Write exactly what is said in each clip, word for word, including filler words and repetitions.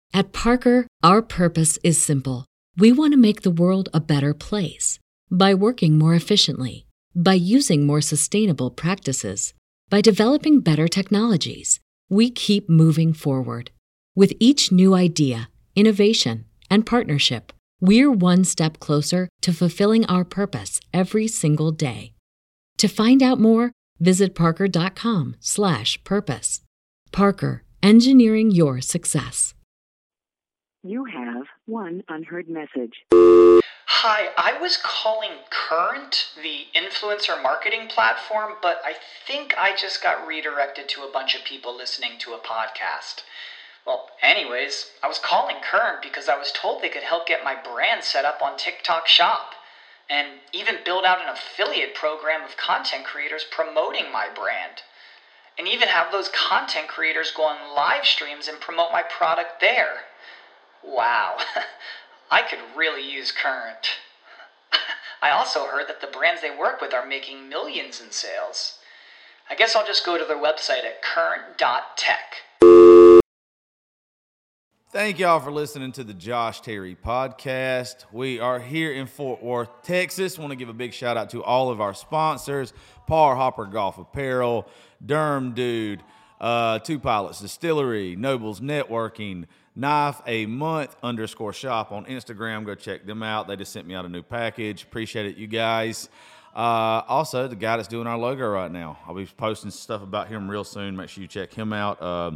At Parker, our purpose is simple. We want to make the world a better place by working more efficiently, by using more sustainable practices, by developing better technologies. We keep moving forward. With each new idea, innovation, and partnership, we're one step closer to fulfilling our purpose every single day. To find out more, visit parker.com slash purpose. Parker, engineering your success. You have one unheard message. Hi, I was calling Current, the influencer marketing platform, but I think I just got redirected to a bunch of people listening to a podcast. Well, anyways, I was calling Current because I was told they could help get my brand set up on TikTok Shop, and even build out an affiliate program of content creators promoting my brand, and even have those content creators go on live streams and promote my product there. Wow, I could really use Current. I also heard that the brands they work with are making millions in sales. I guess I'll just go to their website at current dot tech. Thank y'all for listening to the Josh Terry podcast. We are here in Fort Worth, Texas. Want to give a big shout out to all of our sponsors: Par Hopper Golf Apparel, Derm Dude, uh, Two Pilots Distillery, Nobles Networking, Knife a Month underscore shop on Instagram. Go check them out. They just sent me out a new package. Appreciate it, you guys. Uh, also, the guy that's doing our logo right now. I'll be posting stuff about him real soon. Make sure you check him out. Uh,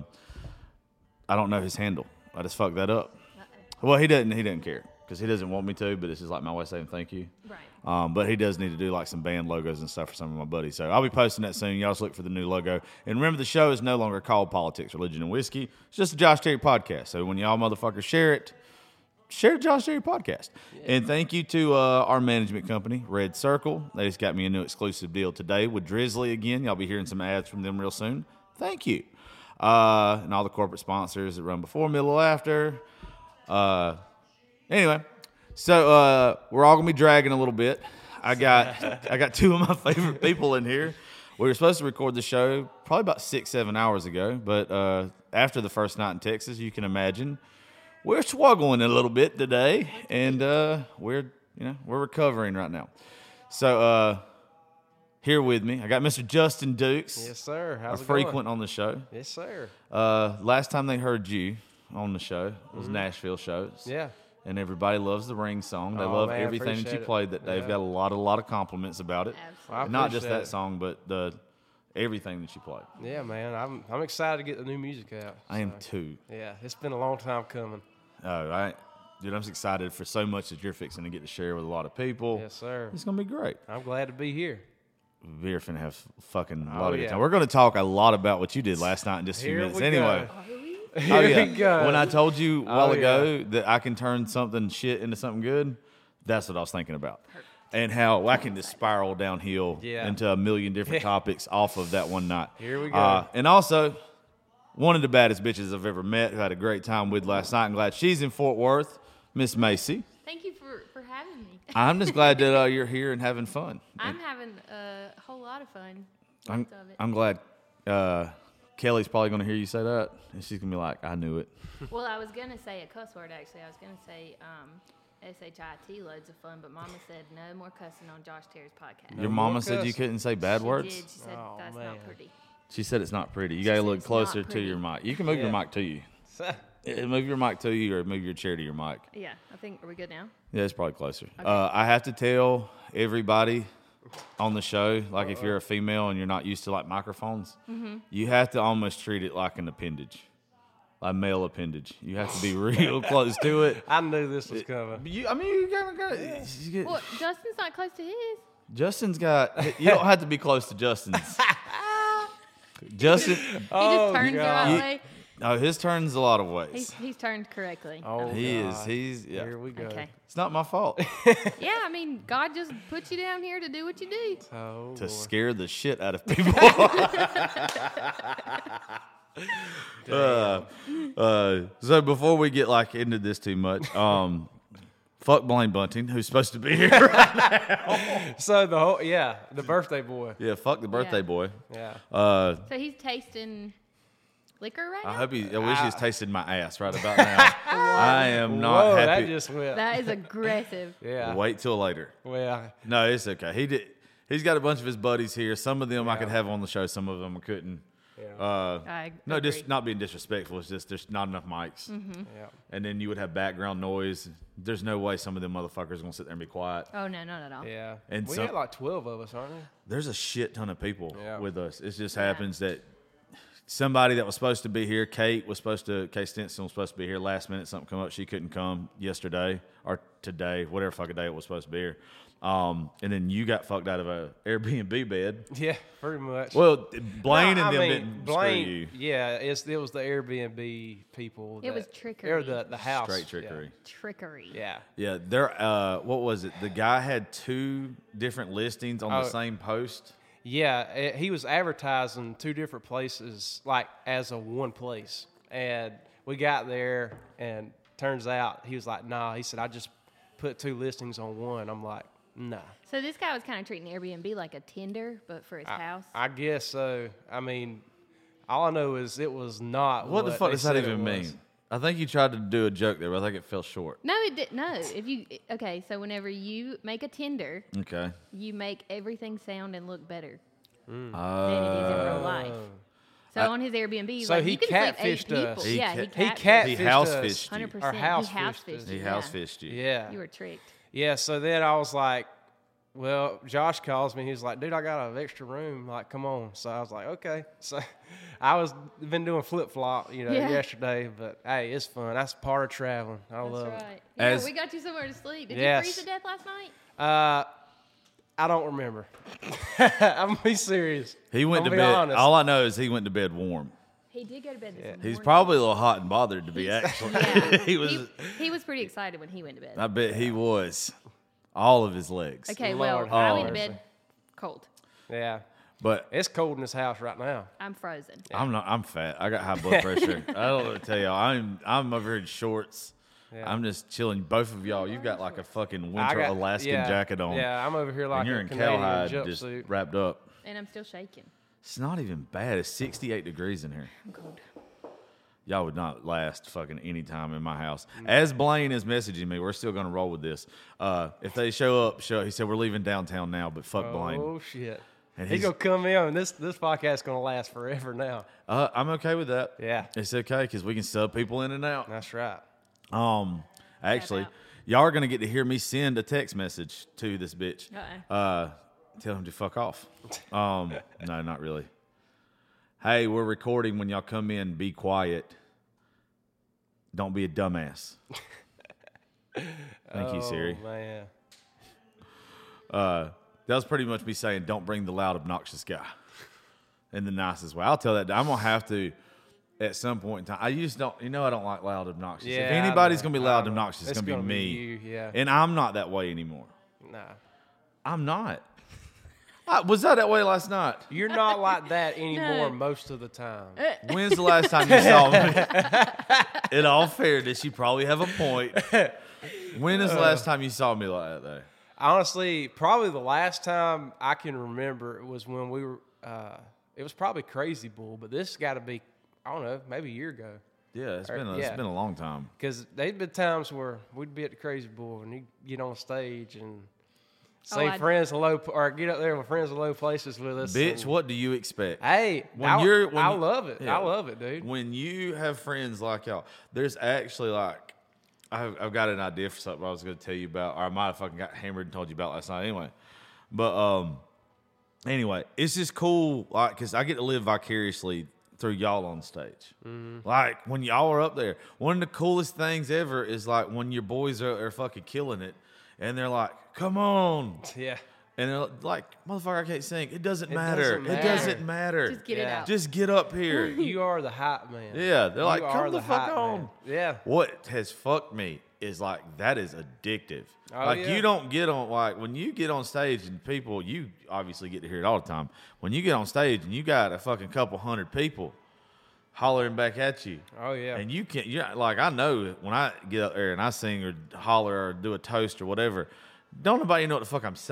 I don't know his handle. I just fucked that up. Uh-oh. Well, he doesn't. He doesn't care because he doesn't want me to. But it's just like my way of saying thank you. Right. Um, but he does need to do like some band logos and stuff for some of my buddies. So I'll be posting that soon. Y'all just look for the new logo. And remember, the show is no longer called Politics, Religion, and Whiskey. It's just a Josh Terry podcast. So when y'all motherfuckers share it, share the Josh Terry podcast. Yeah. And thank you to uh, our management company, Red Circle. They just got me a new exclusive deal today with Drizzly again. Y'all be hearing some ads from them real soon. Thank you. Uh, and all the corporate sponsors that run before, middle, after. Uh, anyway, so uh, we're all gonna be dragging a little bit. I got I got two of my favorite people in here. We were supposed to record the show probably about six, seven hours ago, but uh, after the first night in Texas, you can imagine we're struggling a little bit today, and uh, we're you know we're recovering right now. So. Uh, Here with me, I got Mister Justin Dukes. Yes, sir. How's a it frequent going? on the show. Yes, sir. Uh, last time they heard you on the show was mm-hmm. Nashville shows. Yeah. And everybody loves the Ring song. They oh, love man, everything that you it. played that day. Yeah. They've got a lot, a lot of compliments about it. Absolutely. Not just that it. song, but the everything that you played. Yeah, man. I'm I'm excited to get the new music out. I so. am too. Yeah, it's been a long time coming. Oh, I, dude, I'm just excited for so much that you're fixing to get to share with a lot of people. Yes, sir. It's gonna be great. I'm glad to be here. We're finna have fucking a Oh, lot of good yeah. time. We're gonna talk a lot about what you did last night in just a few Here minutes. we Anyway. Go. Here Oh, yeah. we go. When I told you a while Oh, ago yeah. that I can turn something shit into something good, that's what I was thinking about. And how I can just spiral downhill Yeah. into a million different topics off of that one night. Here we go. Uh, and also, one of the baddest bitches I've ever met who I had a great time with last night. I'm glad she's in Fort Worth, Miss Macy. Thank you for, for having me. I'm just glad that uh, you're here and having fun. I'm having a whole lot of fun. I'm, Lots of it. I'm glad uh, Kelly's probably going to hear you say that. And she's going to be like, I knew it. Well, I was going to say a cuss word, actually. I was going to say um, S H I T, loads of fun, but Mama said no more cussing on Josh Terry's podcast. Your No mama more said you cussing. couldn't say bad she words? did. She said Oh, that's man. not pretty. She said it's not pretty. You She got to said look it's closer not to pretty. your mic. You can move your Yeah. mic to you. Yeah, move your mic to you or move your chair to your mic. Yeah, I think, are we good now? Yeah, it's probably closer. Uh, I have to tell everybody on the show, like if you're a female and you're not used to like microphones, Mm-hmm. you have to almost treat it like an appendage, a male appendage. You have to be real close to it. I knew this was coming. You, I mean, you gotta, gotta, you get, Well, Justin's not close to his. Justin's got. You don't have to be close to Justin's. Justin. He Oh, just turns the God. right You- way. Oh, his turns a lot of He's, ways. he's turned correctly. Oh, He God. is. He's. Yeah. Here we go. Okay. It's not my fault. Yeah, I mean, God just put you down here to do what you do. Oh, to boy. scare the shit out of people. uh, uh, so before we get like into this too much, um, fuck Blaine Bunting, who's supposed to be here. So the whole, yeah, the birthday boy. Yeah, fuck the birthday Yeah. boy. Yeah. Uh, So he's tasting liquor right I now? hope he. I wish he's tasted my ass right about now. I am not Whoa, happy. that just went. That is aggressive. yeah. Wait till later. Well, No, it's okay. He did. He's got a bunch of his buddies here. Some of them I could have on the show. Some of them I couldn't. Yeah. Uh, I no, agree. just not being disrespectful. It's just there's not enough mics, yeah. and then you would have background noise. There's no way some of them motherfuckers are gonna sit there and be quiet. Oh no, not at all. Yeah. And we some- had like twelve of us, aren't we? There's a shit ton of people Yeah. with us. It just Yeah. happens that somebody that was supposed to be here, Kate was supposed to, Kate Stinson was supposed to be here. Last minute, something come up. She couldn't come yesterday or today, whatever fucking day it was supposed to be here. Um, and then you got fucked out of a Airbnb bed. Yeah, pretty much. Well, Blaine No, and I them mean, didn't Blaine, screw you. Yeah, it's, it was the Airbnb people. It that- was trickery. Or the, the house. Straight trickery. Trickery. Yeah. Yeah, there. Uh, what was it? The guy had two different listings on Oh. the same post. Yeah, yeah it, he was advertising two different places, like as a one place. And we got there, and turns out he was like, nah. He said, I just put two listings on one. I'm like, nah. So this guy was kind of treating Airbnb like a Tinder, but for his house. I guess so. I mean, all I know is it was not. What, What, the fuck they does that said even it was. mean? I think you tried to do a joke there, but I think it fell short. no, it did no. If you okay, so whenever you make a Tinder, Okay. you make everything sound and look better Uh, than it is in real life. So I- on his Airbnb, he's So like, he you can sleep eight catfished people. us. He yeah, ca- he He catfished. catfished He us. house Hundred fished you. percent. Or house He house fished fished us. He you. house yeah. fished you. Yeah. You were tricked. Yeah, so then I was like, well, Josh calls me. He's like, dude, I got an extra room. Like, come on. So I was like, okay. So I was been doing flip flop, you know, Yeah. yesterday. But hey, it's fun. That's part of traveling. I That's love right. Yeah, As- we got you somewhere to sleep. Did Yes. you freeze to death last night? it. Uh, I don't remember. I'm gonna be serious. He went I'm to gonna be bed. honest. All I know is he went to bed warm. He did go to bed this morning. He's probably a little hot and bothered to be actually. Yeah. he was. He, he was pretty excited when he went to bed. I bet he was. All of his legs. Okay, Lord well, I have went to mercy. bed cold. Yeah, But it's cold in this house right now. I'm frozen. I'm not. I'm fat. I got high blood pressure. I don't know what to tell y'all. I'm. I'm over here in shorts. Yeah. I'm just chilling. Both of y'all, you've got like a fucking I winter got- Alaskan yeah, jacket on. Yeah, I'm over here like and you're a in Canadian cowhide, just jumpsuit. wrapped up. And I'm still shaking. It's not even bad. It's sixty-eight degrees in here. I'm cold. Y'all would not last fucking any time in my house. As Blaine is messaging me, we're still going to roll with this. Uh, if they show up, show. He said we're leaving downtown now, but fuck Blaine. Oh shit! And He's he's- gonna come in, and this this podcast's gonna last forever now. Uh, I'm okay with that. Yeah. it's okay because we can sub people in and out. That's right. Um, actually, out. y'all are gonna get to hear me send a text message to this bitch. Uh-uh. Uh, tell him to fuck off. Um, no, not really. Hey, we're recording. When y'all come in, be quiet. Don't be a dumbass. Thank you, Siri. Oh man. Uh, that was pretty much me saying, don't bring the loud, obnoxious guy in the nicest way. I'll tell that. I'm gonna have to at some point in time. I just don't. You know, I don't like loud, obnoxious. Yeah, if I anybody's know. gonna be I loud, know. obnoxious, it's, It's gonna, gonna be be me. you, yeah. And I'm not that way anymore. Nah. I'm not. I, was I that way last night? You're not like that anymore No. most of the time. When's the last time you saw me? In all fairness, you probably have a point. When is the last time you saw me like that, though? Honestly, probably the last time I can remember was when we were, uh, it was probably Crazy Bull, but this got to be, I don't know, maybe a year ago. Yeah, it's Or- been a, yeah. it's been a long time. Because there'd been times where we'd be at the Crazy Bull and you'd get on stage and Oh, say I- friends in low, or get up there with friends in low places with us. Bitch, and- what do you expect? Hey, When I, you're- when I you- love it. yeah. I love it, dude. When you have friends like y'all, there's actually like, I've, I've got an idea for something I was going to tell you about, or I might have fucking got hammered and told you about last night anyway. But um, anyway, it's just cool, like, because I get to live vicariously through y'all on stage. Mm-hmm. Like, when y'all are up there, one of the coolest things ever is like when your boys are, are fucking killing it, and they're like, come on. Yeah. And they're like, motherfucker, I can't sing. It doesn't It matter. doesn't It matter. doesn't matter. Just get it Yeah. out. Just get up here. You are the hype man. Yeah, they're You like, are come the, fuck hype on. man. Yeah. What has fucked me is like that is addictive. Oh, like yeah. you don't get on like when you get on stage and people, you obviously get to hear it all the time. When you get on stage and you got a fucking couple hundred people hollering back at you. Oh, yeah. And you can't, yeah, like I know when I get up there and I sing or holler or do a toast or whatever, don't nobody know what the fuck I'm saying.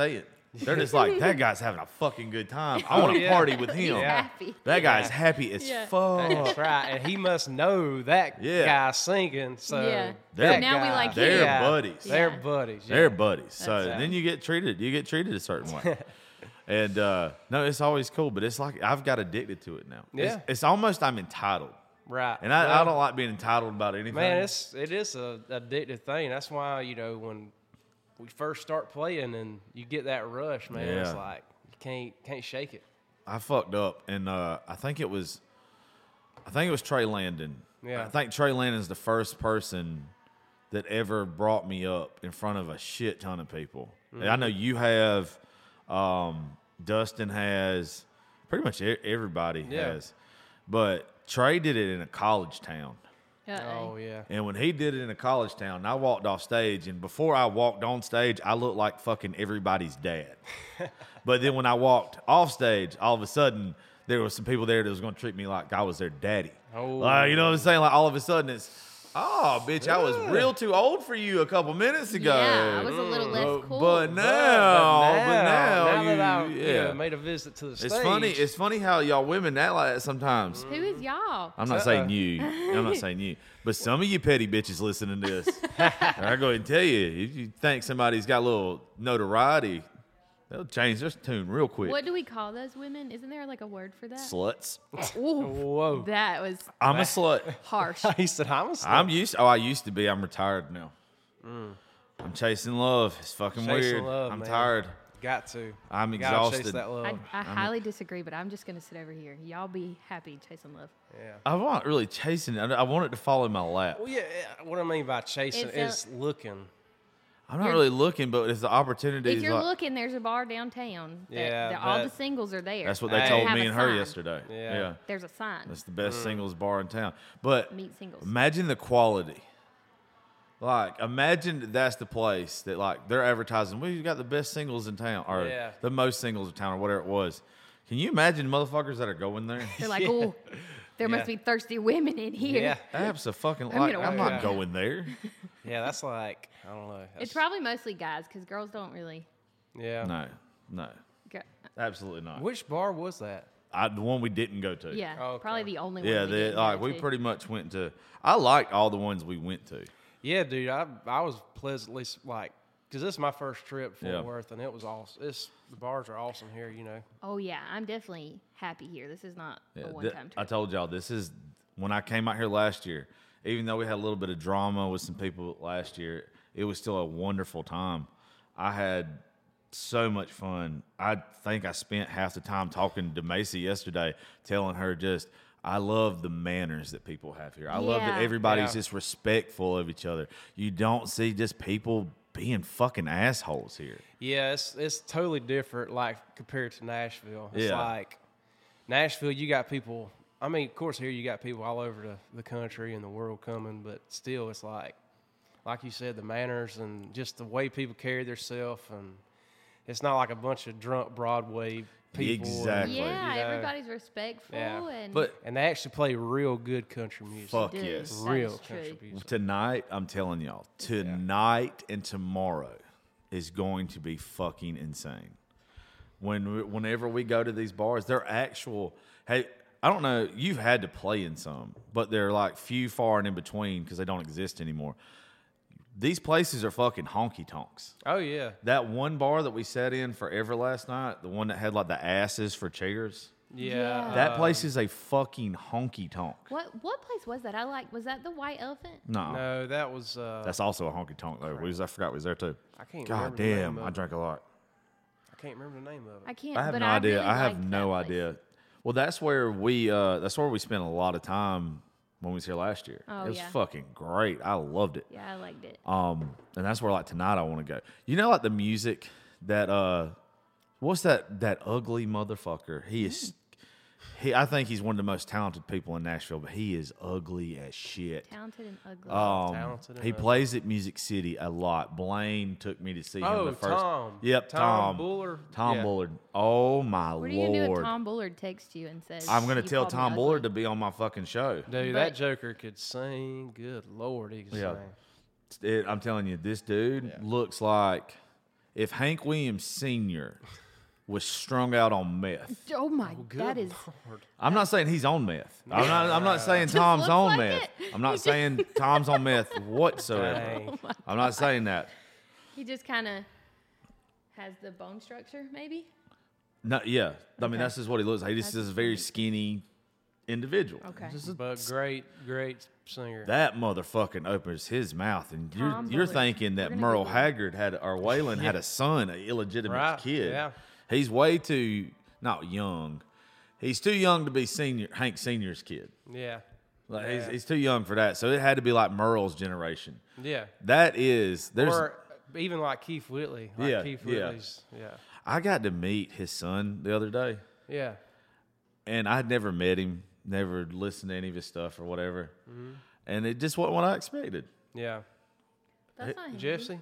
They're just like, that guy's having a fucking good time. I want to yeah. party with him. Yeah. Happy. That guy's happy as Yeah. fuck. That's right. And he must know that Yeah. guy singing. So Yeah. They're- that Now we guy- like They're yeah, buddies. They're Yeah. buddies. Yeah. They're buddies. So That's then you get treated. You get treated a certain way. And uh, no, it's always cool. But it's like I've got addicted to it now. It's, Yeah. it's almost I'm entitled. right. And I, I Well, don't like being entitled about anything. Man, it's it is a addictive thing. That's why you know when we first start playing and you get that rush, man, it's Yeah. like you can't can't shake it. I fucked up, and uh, I think it was, I think it was Trey Landon. Yeah. I think Trey Landon's the first person that ever brought me up in front of a shit ton of people. And I know you have, um, Dustin has, pretty much e- everybody Yeah. has, but Trey did it in a college town. Oh yeah. And when he did it in a college town, and I walked off stage, and before I walked on stage, I looked like fucking everybody's dad. But then when I walked off stage, all of a sudden, there was some people there that was going to treat me like I was their daddy. Oh. Like, you know what I'm saying? Like, all of a sudden, it's, oh, bitch, I was real too old for you a couple minutes ago. Yeah, I was a little less But- cool. But now, But but now, now you, that I yeah. you know, made a visit to the stage, It's funny. It's funny how y'all women act like that sometimes. Who is y'all? I'm not Uh-uh. saying you. I'm not saying you. But some of you petty bitches listening to this, I go ahead and tell you, if you think somebody's got a little notoriety, they'll change their tune real quick. What do we call those women? Isn't there like a word for that? Sluts. Ooh, Whoa. that was I'm a slut. harsh. he said, "I'm a I'm used. Oh, I used to be. I'm retired now. I'm chasing love. It's fucking Chasing weird. love, I'm man. tired. got to. I'm Gotta chase exhausted. that love. I, I highly disagree, but I'm just gonna sit over here. Y'all be happy chasing love. yeah. I want really chasing. I I want it to fall in my lap. Well, yeah. yeah, What I mean by chasing It's a- is looking. I'm not You're- really looking, but if the opportunity If is you're like, looking, there's a bar downtown. That, Yeah, that all the that- singles are there. that's what they Hey. told Have me a and her sign. yesterday. Yeah. yeah. There's a sign. That's the best Mm. singles bar in town. But Meet singles. imagine the quality. Like, imagine that's the place that, like, they're advertising, we've got the best singles in town, or Yeah. the most singles in town, or whatever it was. Can you imagine motherfuckers that are going there? They're like, Yeah. oh, there Yeah. must be thirsty women in here. Yeah. Absolutely. I'm Like, gonna I'm walk not in. going there. Yeah, that's like I don't know. It's That's- probably mostly guys because girls don't really. yeah. No, no, Go, absolutely not. Which bar was that? I, the one we didn't go to. yeah, Oh, okay. probably the only Yeah, one. we they, didn't like go we to. pretty much went to. I liked all the ones we went to. Yeah, dude, I I was pleasantly s- like, because this is my first trip to Fort Yeah. Worth, and it was awesome. It's the bars are awesome here, you know. Oh yeah, I'm definitely happy here. This is not Yeah, a th- one-time trip. I told y'all this is when I came out here last year. Even though we had a little bit of drama with some people last year, it was still a wonderful time. I had so much fun. I think I spent half the time talking to Macy yesterday, telling her just I love the manners that people have here. I love that Yeah. everybody's Yeah. just respectful of each other. You don't see just people being fucking assholes here. Yeah, it's it's totally different, like compared to Nashville. It's Yeah. like Nashville, you got people. I mean, of course, here you got people all over the, the country and the world coming, but still, it's like, like you said, the manners and just the way people carry themselves, and it's not like a bunch of drunk Broadway people. and- Exactly. yeah, you know. everybody's respectful Yeah. and But And they actually play real good country music. fuck Dude, yes. that Real is country true. music. Tonight, I'm telling y'all, tonight and tomorrow is going to be fucking insane. When we- whenever we go to these bars, they're actual. Hey, I don't know. You've had to play in some, but they're like few, far, and in between because they don't exist anymore. These places are fucking honky tonks. Oh yeah, That one bar that we sat in forever last night, the one that had like the asses for chairs, yeah. Yeah. that place is a fucking honky tonk. what what place was that? I like. Was that the White Elephant? No, No, that was. Uh, that's also a honky tonk though. We was, I forgot we was there too. I can't. God remember the name damn, of I it. drank a lot. I can't remember the name of it. I can't. I have but no I idea. really I have liked no that place. idea. Well, that's where we. Uh, that's where we spent a lot of time when we was here last year. Oh, it was yeah. fucking great. I loved it. Yeah, I liked it. Um, and that's where like tonight I want to go. You know, like the music that uh, what's that that ugly motherfucker? He is. He, I think he's one of the most talented people in Nashville, but he is ugly as shit. Talented and ugly. Um, Talented and he ugly. plays at Music City a lot. Blaine took me to see him Oh, the first. Tom. Yep, Tom Tom Bullard? Tom Yeah. Bullard. Oh my what are lord! you gonna do if Tom Bullard texts you and says? I'm gonna "You tell called me Tom ugly"? Bullard to be on my fucking show. Dude, But- that Joker could sing. Good Lord, he could Yeah. sing. It- I'm telling you, this dude Yeah. looks like if Hank Williams Senior was strung out on meth. Oh my, Good that is. Lord. I'm not saying he's on meth. I'm not. I'm not saying Tom's looks on like meth. it. I'm not saying Tom's on meth whatsoever. Dang. I'm not saying that. He just kind of has the bone structure, maybe. No, yeah. I mean, Okay. that's just what he looks like. He just That's is a very skinny individual. Okay. Just a- But great, great singer. that motherfucking opens his mouth, and you're Tom you're Bullard. thinking that We're gonna Merle Google it. Haggard had or Waylon had a son, an illegitimate Right, kid. yeah. He's way too not young. He's too young to be senior Hank Senior's kid. yeah. Like Yeah. he's, he's too young for that. So it had to be like Merle's generation. Yeah. That is there's. Or even like Keith Whitley. Like Yeah, Keith yeah. Whitley's. Yeah. I got to meet his son the other day, Yeah. and I'd never met him, never listened to any of his stuff or whatever, Mm-hmm. and it just wasn't what I expected. Yeah. That's not him. Jesse?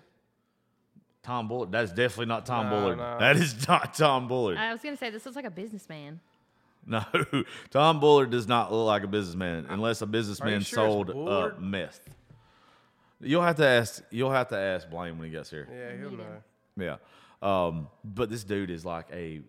Tom Bullard. That's definitely not Tom No, Bullard. no. That is not Tom Bullard. I was gonna say this looks like a businessman. No, Tom Bullard does not look like a businessman unless a businessman sure it's sold uh, Bullard? meth. You'll have to ask. You'll have to ask Blaine when he gets here. Yeah, he'll Need know. him. Yeah, um, but this dude is like a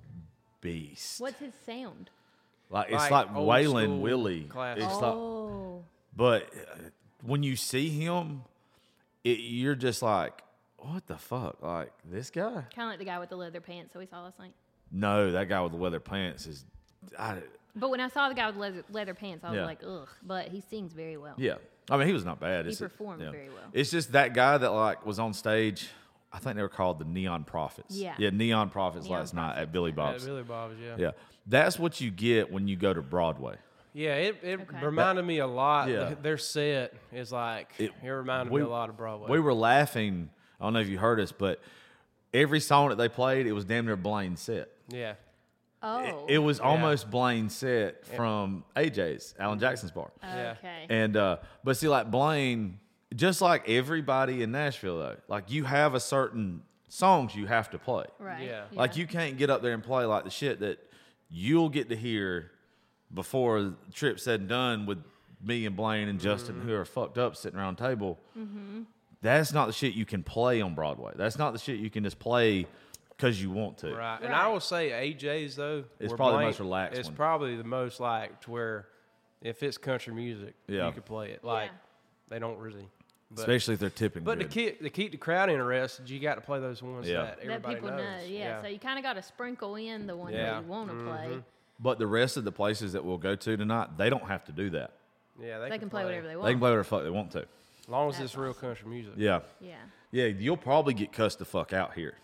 beast. What's his sound? Like it's Like like old Waylon school Willie. classic. It's like, Oh, but uh, when you see him, it, you're just like, what the fuck? Like this guy? kind of like the guy with the leather pants that we saw last night. No, that guy with the leather pants is. I, But when I saw the guy with leather, leather pants, I was Yeah. like, ugh. But he sings very well. Yeah, I mean he was not bad. He It's- performed very well. It's just that guy that like was on stage. I think they were called the Neon Prophets. Yeah. yeah, Neon Prophets Neon last night Prophets. at Billy Yeah, Bob's. Billy Bob's, yeah. Yeah, that's what you get when you go to Broadway. Yeah, it, it Okay. reminded me a lot. Yeah. The- their set is like, it, It- reminded we- me a lot of Broadway. We were laughing. I don't know if you heard us, but every song that they played, it was damn near Blaine's set. yeah. Oh, It, it was almost Blaine's set from A J's, Alan Jackson's bar. Yeah. okay. And uh, but see, like Blaine, just like everybody in Nashville, though, like you have a certain songs you have to play. right. Yeah. Like you can't get up there and play like the shit that you'll get to hear before the trip said and done with me and Blaine and Justin, who are fucked up sitting around the table. Mm-hmm. That's not the shit you can play on Broadway. That's not the shit you can just play because you want to. Right. And I Right. will say A J's, though, It's were probably the blank- most relaxed It's one. probably the most like to where if it's country music, Yeah. you could play it. Like, Yeah. they don't really. But, Especially if they're tipping but to good. keep, to keep the crowd interested, you got to play those ones Yeah. that That everybody people knows. know. Yeah. So you kind of got to sprinkle in the ones Yeah. that you want to play. But the rest of the places that we'll go to tonight, they don't have to do that. yeah, they, They can play whatever they want. They can play whatever the fuck they want to. As long as That's it's real awesome. country music. Yeah. Yeah. Yeah, you'll probably get cussed the fuck out here.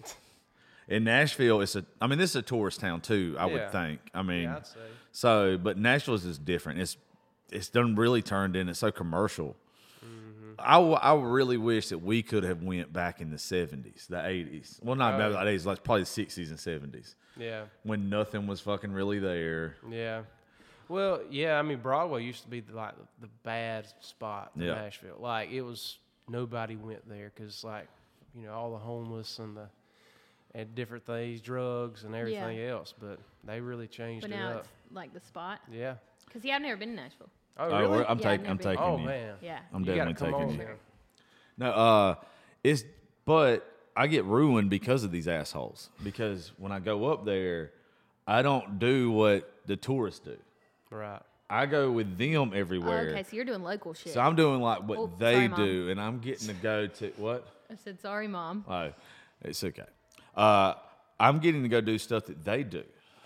In Nashville, it's a. I mean, this is a tourist town too. I Yeah. would think. I mean, Yeah, I'd say. so, but Nashville is just different. It's it's done really turned in. It's so commercial. Mm-hmm. I, w- I really wish that we could have went back in the seventies, the eighties. Well, not Oh, maybe yeah. the eighties, like probably the sixties and seventies, Yeah. when nothing was fucking really there. Yeah. Well, yeah, I mean, Broadway used to be the, like the, the bad spot in Yeah. Nashville. Like, it was, nobody went there because, like, you know, all the homeless and the, and different things, drugs and everything else. But they really changed But it now up. it's like the spot. Yeah. Because, yeah, I've never been to Nashville. Oh, Oh, really? we're- I'm Yeah, taking. I've I'm never been. taking oh, you. man. Yeah. I'm You gotta definitely come taking on you. now. No, uh, it's but I get ruined because of these assholes. Because when I go up there, I don't do what the tourists do. Right. I go with them Oh, everywhere. okay, so you're doing local shit. So I'm doing like what Oh, they sorry, Mom. do, and I'm getting to go to what? I said, sorry, Mom. Oh, it's okay. Uh, I'm getting to go do stuff that they do.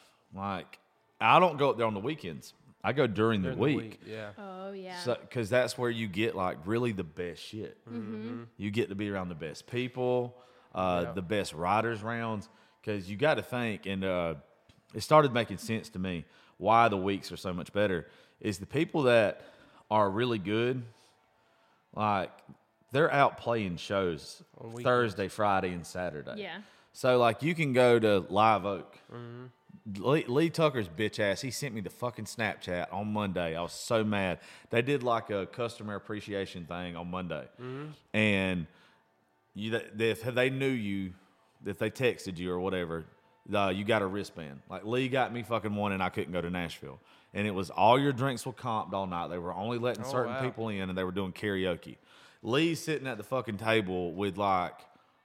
Like I don't go up there on the weekends. I go during the During week. Yeah. Oh, yeah. Because that's where you get like really the best shit. Mm-hmm. You get to be around the best people, uh, Yeah. the best riders rounds. Because you got to think, and uh, it started making sense to me why the weeks are so much better. Is the people that are really good, like they're out playing shows On weekends. Thursday, Friday, and Saturday. Yeah. So like you can go to Live Oak. Lee, Lee Tucker's bitch ass. He sent me the fucking Snapchat on Monday. I was so mad. They did like a customer appreciation thing on Monday, and you that- if they knew you, if they texted you or whatever, uh, you got a wristband. Like Lee got me fucking one, and I couldn't go to Nashville. And it was all your drinks were comped all night. They were only letting Oh, certain wow. people in, and they were doing karaoke. Lee's sitting at the fucking table with like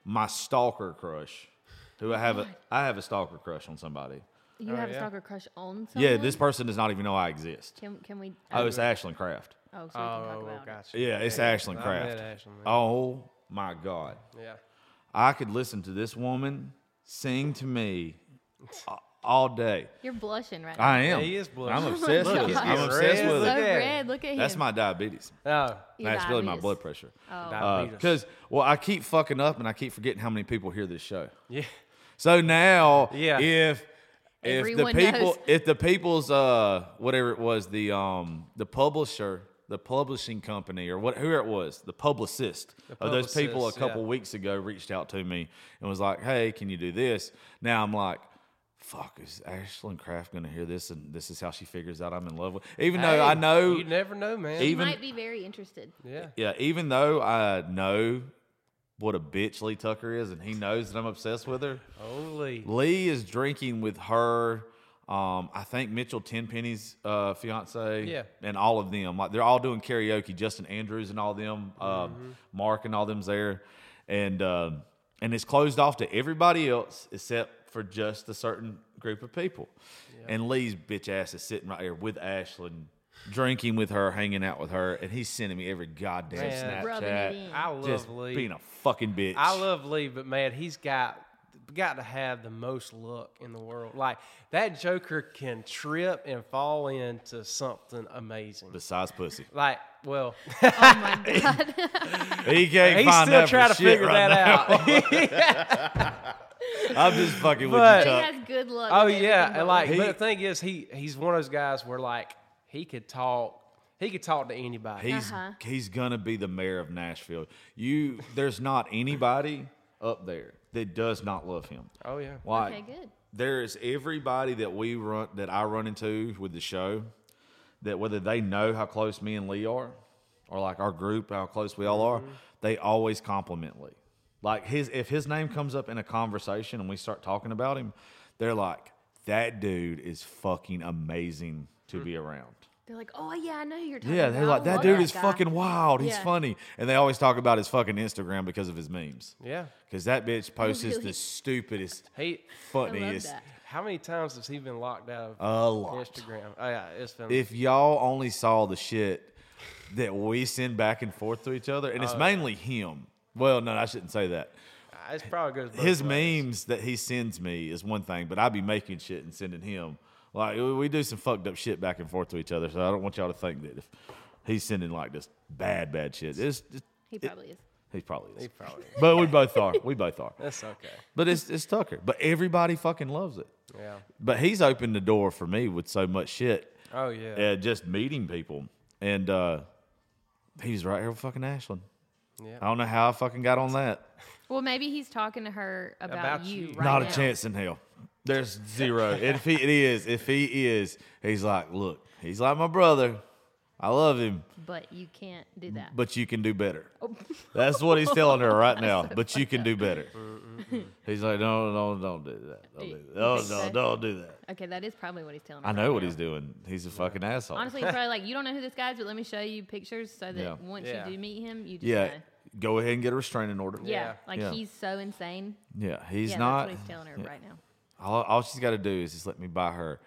my stalker crush, who I have a I have a stalker crush on somebody. You Oh, have a yeah? stalker crush on someone? Yeah, this person does not even know I exist. Can, can we... Oh, it's Ashlyn Kraft. Oh, so we can talk Oh, about it. gotcha. Yeah, it's Ashlyn I Kraft. met Ashlyn, man. Oh my God. Yeah. I could listen to this woman sing to me a- all day. You're blushing right now. I am. Yeah, he is blushing. I'm obsessed Look, with he's it. I'm getting obsessed red. with so Look it. at red. Look at him. That's my diabetes. Oh, Your That's really my diabetes. blood pressure. Oh. diabetes. Because, well, I keep fucking up and I keep forgetting how many people hear this show. Yeah. So now, Yeah. if if Everyone the people, knows. if the people's, uh, whatever it was, the um, the publisher, the publishing company, or what, whoever it was, the publicist of those people a publicist, couple yeah. weeks ago reached out to me and was like, "Hey, can you do this?" Now I'm like, "Fuck, is Ashlyn Kraft gonna hear this?" And this is how she figures out I'm in love with. Even though I Hey, know, You never know, man. He even- might be very interested. yeah. yeah, even though I know what a bitch Lee Tucker is, and he knows that I'm obsessed with her. Holy. Lee is drinking with her. Um, I think Mitchell Tenpenny's uh, fiance. Yeah. And all of them. Like they're all doing karaoke. Justin Andrews and all them. Um, Mm-hmm. Mark and all them's there. And uh, and it's closed off to everybody else except for just a certain group of people. And Lee's bitch ass is sitting right here with Ashlyn, drinking with her, hanging out with her, and he's sending me every goddamn Man. Rubbing Snapchat. it in. I love Just Lee. being a fucking bitch. I love Lee, but man, he's got got to have the most luck in the world. Like that Joker can trip and fall into something amazing. Besides pussy. Like, well, Oh my God. He can't he's find still that for trying to shit figure right that now. out. I'm just fucking with But- you, He Chuck. has good luck. Oh with yeah, everything and but like, He- but the thing is, he he's one of those guys where like he could talk, he could talk to anybody. He's Uh-huh. he's gonna be the mayor of Nashville. You, there's not anybody up there that does not love him. oh yeah, Like, Okay, good. there's everybody that we run that I run into with the show that whether they know how close me and Lee are, or like our group how close we all are, they always compliment Lee. Like his if his name comes up in a conversation and we start talking about him, they're like, that dude is fucking amazing to be around. They're like, oh yeah, I know who you're talking Yeah, about. they're like, I that love dude is guy." fucking wild. He's Yeah. funny. And they always talk about his fucking Instagram because of his memes. yeah. Because that bitch posts really? the stupidest, He, funniest. that. how many times has he been locked out of A lot. Instagram? Oh yeah, it's been. If y'all only saw the shit that we send back and forth to each other, and it's mainly him. Well, no, I shouldn't say that. it's probably goes both His ways. memes that he sends me is one thing, but I be making shit and sending him. Like, we we do some fucked up shit back and forth to each other, so I don't want y'all to think that if he's sending like this bad, bad shit, it's, it's He probably is. he probably is. He probably. But we both are. We both are. That's okay. But it's it's Tucker. But everybody fucking loves it. Yeah. But he's opened the door for me with so much shit. Oh yeah. Uh, just meeting people. And uh, he was right here with fucking Ashlyn. Yeah. I don't know how I fucking got on that. Well, maybe he's talking to her about, About you, you. right Not now. a chance in hell. There's zero. And if he it is, if he is, he's like, look, he's like my brother. I love him, But you can't do that. but you can do better. Oh. That's what he's telling her right now. But you can do better. He's like, no, no, don't do that. Don't do that. You No, think no, so? don't do that. Okay, that is probably what he's telling her. I know right what now. he's doing. He's a fucking asshole. Honestly, he's probably like, you don't know who this guy is, but let me show you pictures so that Yeah. once Yeah. you do meet him, you just yeah, know. go ahead and get a restraining order. Yeah, Yeah. like Yeah. he's so insane. Yeah, he's yeah, not. that's what he's telling her yeah. right now. All, all she's got to do is just let me buy her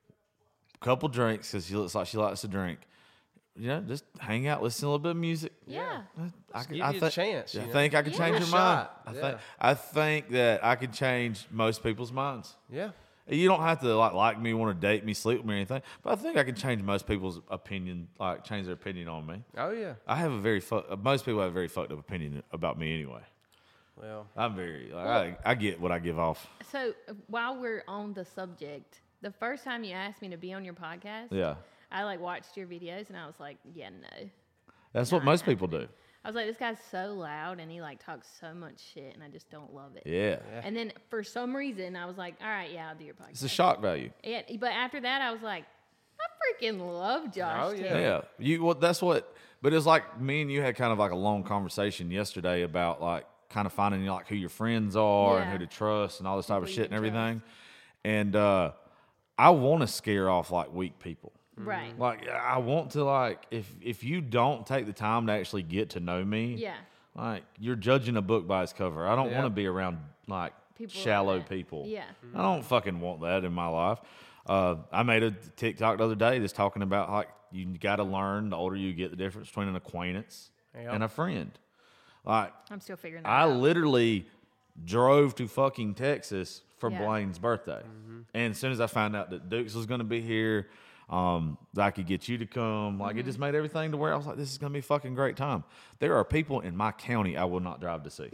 a couple drinks because she looks like she likes to drink. You know, just hang out, listen to a little bit of music. Yeah. I, give you a thi- chance, I you know? think I can Yeah. change Give her it a mind. shot, I yeah. think I think that I can change most people's minds. Yeah. You don't have to like like me, want to date me, sleep with me, or anything. But I think I can change most people's opinion, like change their opinion on me. Oh yeah. I have a very fu- most people have a very fucked up opinion about me anyway. Well. I'm very like, I, I get what I give off. So uh, while we're on the subject, the first time you asked me to be on your podcast, Yeah, I like watched your videos and I was like, yeah, no. that's what Not most people do. happening. I was like, this guy's so loud and he like talks so much shit and I just don't love it. Yeah, And then for some reason I was like, all right, yeah, I'll do your podcast. it's a shock value. Yeah, but after that I was like, I freaking love Josh. Oh, yeah. Terry. Yeah, you. Well, that's what. But it's like me and you had kind of like a long conversation yesterday about like kind of finding like who your friends are and Yeah. who to trust and all this type of People you shit and can everything. And uh, I want to scare off like weak people. Right. Like I want to like if if you don't take the time to actually get to know me, Yeah. Like, you're judging a book by its cover. I don't Yeah. want to be around, like, People like shallow that. people. Yeah. I don't fucking want that in my life. Uh, I made a TikTok the other day just talking about, like, you got to learn the older you get the difference between an acquaintance Yep. and a friend. Like, I'm still figuring that I out. literally drove to fucking Texas for Yeah. Blaine's birthday. And as soon as I found out that Dukes was going to be here, um, that I could get you to come, like, it just made everything to where I was like, this is going to be a fucking great time. There are people in my county I will not drive to see.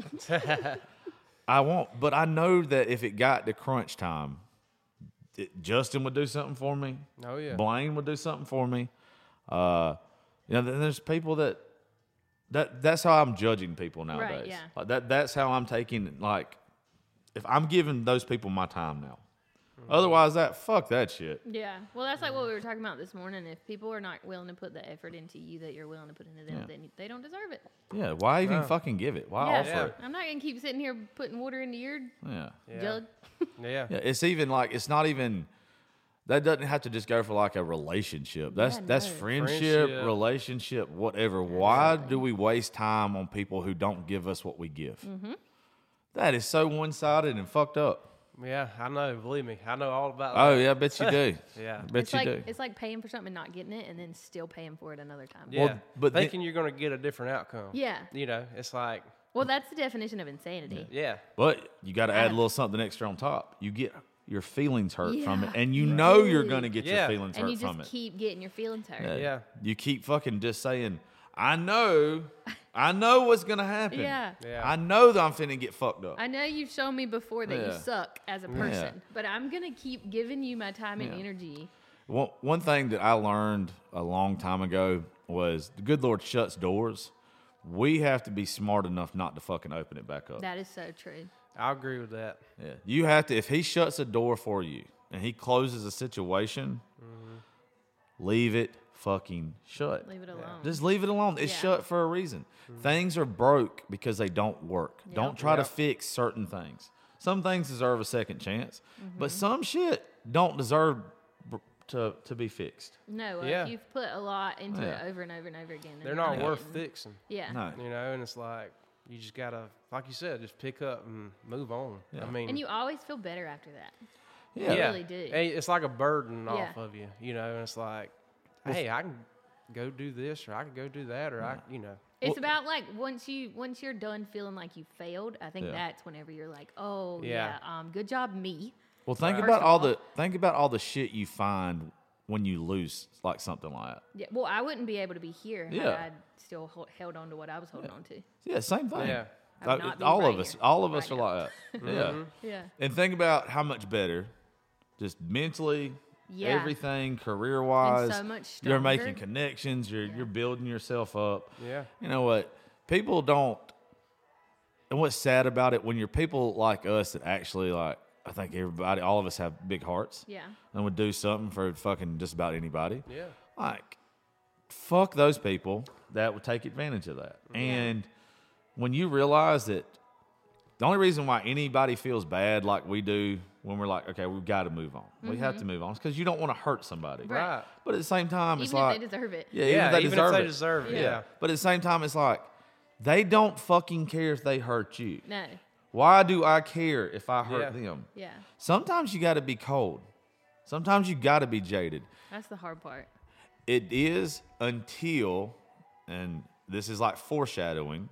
I won't, but I know that if it got to crunch time, it, Justin would do something for me. Oh, yeah. Blaine would do something for me. Uh, you know, then there's people that that that's how I'm judging people nowadays. yeah. Like that that's how I'm taking, like, if I'm giving those people my time now. Otherwise, that fuck that shit. Yeah. Well, that's like what we were talking about this morning. If people are not willing to put the effort into you that you're willing to put into them, Yeah. then they don't deserve it. Yeah, why even Yeah. fucking give it? Why yeah. offer Yeah. it? I'm not going to keep sitting here putting water into your Yeah. Yeah. jug. Yeah. Yeah, it's even like it's not even that doesn't have to just go for like a relationship. That's Yeah, that's no. friendship, Friendship. relationship, whatever. Why do we waste time on people who don't give us what we give? Mm-hmm. That is so one-sided and fucked up. Yeah, I know. Believe me, I know all about Oh that. yeah, I bet you do. Yeah. I bet It's you like do. it's like paying for something and not getting it, and then still paying for it another time. Yeah, Well, but then- thinking you're going to get a different outcome. Yeah. You know, it's like, Well, that's the definition of insanity. yeah, But you got to add a have- little something extra on top. You get your feelings hurt from it, Yeah, and you you know do. you're going to get Yeah. your feelings And hurt you from just it. keep getting your feelings hurt. Yeah. Yeah. You keep fucking just saying, I know, I know what's going to happen. Yeah. Yeah. I know that I'm finna get fucked up. I know you've shown me before that you Yeah. suck as a person, but I'm going to keep giving you my time and Yeah. energy. One, one thing that I learned a long time ago was the good Lord shuts doors. We have to be smart enough not to fucking open it back up. That is so true. I agree with that. Yeah. You have to, if he shuts a door for you and he closes a situation, leave it fucking shut. Leave it alone. Just leave it alone. It's Yeah. shut for a reason. Things are broke because they don't work. Yep. Don't try to Yep. fix certain things. Some things deserve a second chance, but Mm-hmm. some shit don't deserve b- to, to be fixed. No, uh, Yeah. if you've put a lot into Yeah. it over and over and over again, then They're not getting- worth fixing. Yeah. No. You know, and it's like, you just got to, like you said, just pick up and move on. Yeah. I mean, And you always feel better after that. Yeah. yeah, really do. Hey, it's like a burden Yeah. off of you, you know, and it's like, hey, I can go do this, or I can go do that, or I, you know. It's about like once you once you're done feeling like you failed, I think Yeah. that's whenever you're like, oh yeah, Yeah. um, good job me. Well, think First about of all all- the think about all the shit you find when you lose like something like that. Yeah. Well, I wouldn't be able to be here Yeah. had I still ho- held on to what I was holding on to. Yeah, same thing. Yeah. I would Uh, not be all right of us, here all of us right are now. like that. Yeah. Yeah. And think about how much better, just mentally, Yeah. everything, career wise. so much You're stronger. making connections. You're you're building yourself up. Yeah. You know what? People don't. And what's sad about it when you're people like us that actually like, I think everybody, all of us have big hearts. Yeah. And would do something for fucking just about anybody. Yeah. Like, fuck those people that would take advantage of that. And when you realize that the only reason why anybody feels bad like we do when we're like, okay, we've got to move on. We have to move on. It's because you don't want to hurt somebody. Mm-hmm. Right. Right. But at the same time, it's Even if like, they deserve it. yeah, Yeah, even if they even deserve if they it. deserve it. yeah. Yeah. But at the same time, it's like, they don't fucking care if they hurt you. No. Why do I care if I hurt Yeah. them? Yeah. Sometimes you got to be cold. Sometimes you got to be jaded. That's the hard part. It is until, and this is like foreshadowing,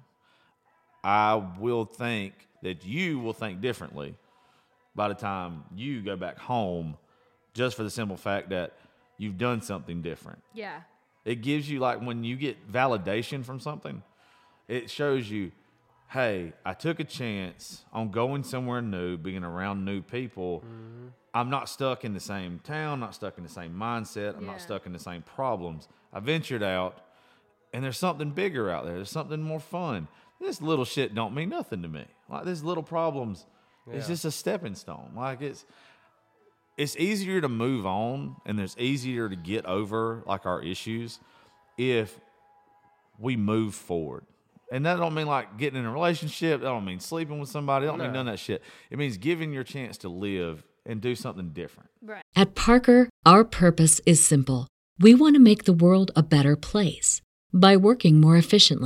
I will think that you will think differently by the time you go back home, just for the simple fact that you've done something different. Yeah. It gives you, like, when you get validation from something, it shows you, hey, I took a chance on going somewhere new, being around new people. Mm-hmm. I'm not stuck in the same town, not stuck in the same mindset. I'm Yeah. not stuck in the same problems. I ventured out, and there's something bigger out there. There's something more fun. This little shit don't mean nothing to me. Like, these little problems, it's Yeah. just a stepping stone. Like, it's it's easier to move on, and it's easier to get over, like, our issues if we move forward. And that don't mean like getting in a relationship. That don't mean sleeping with somebody. That don't mean No. none of that shit. It means giving your chance to live and do something different. Right. At Parker, our purpose is simple. We want to make the world a better place by working more efficiently,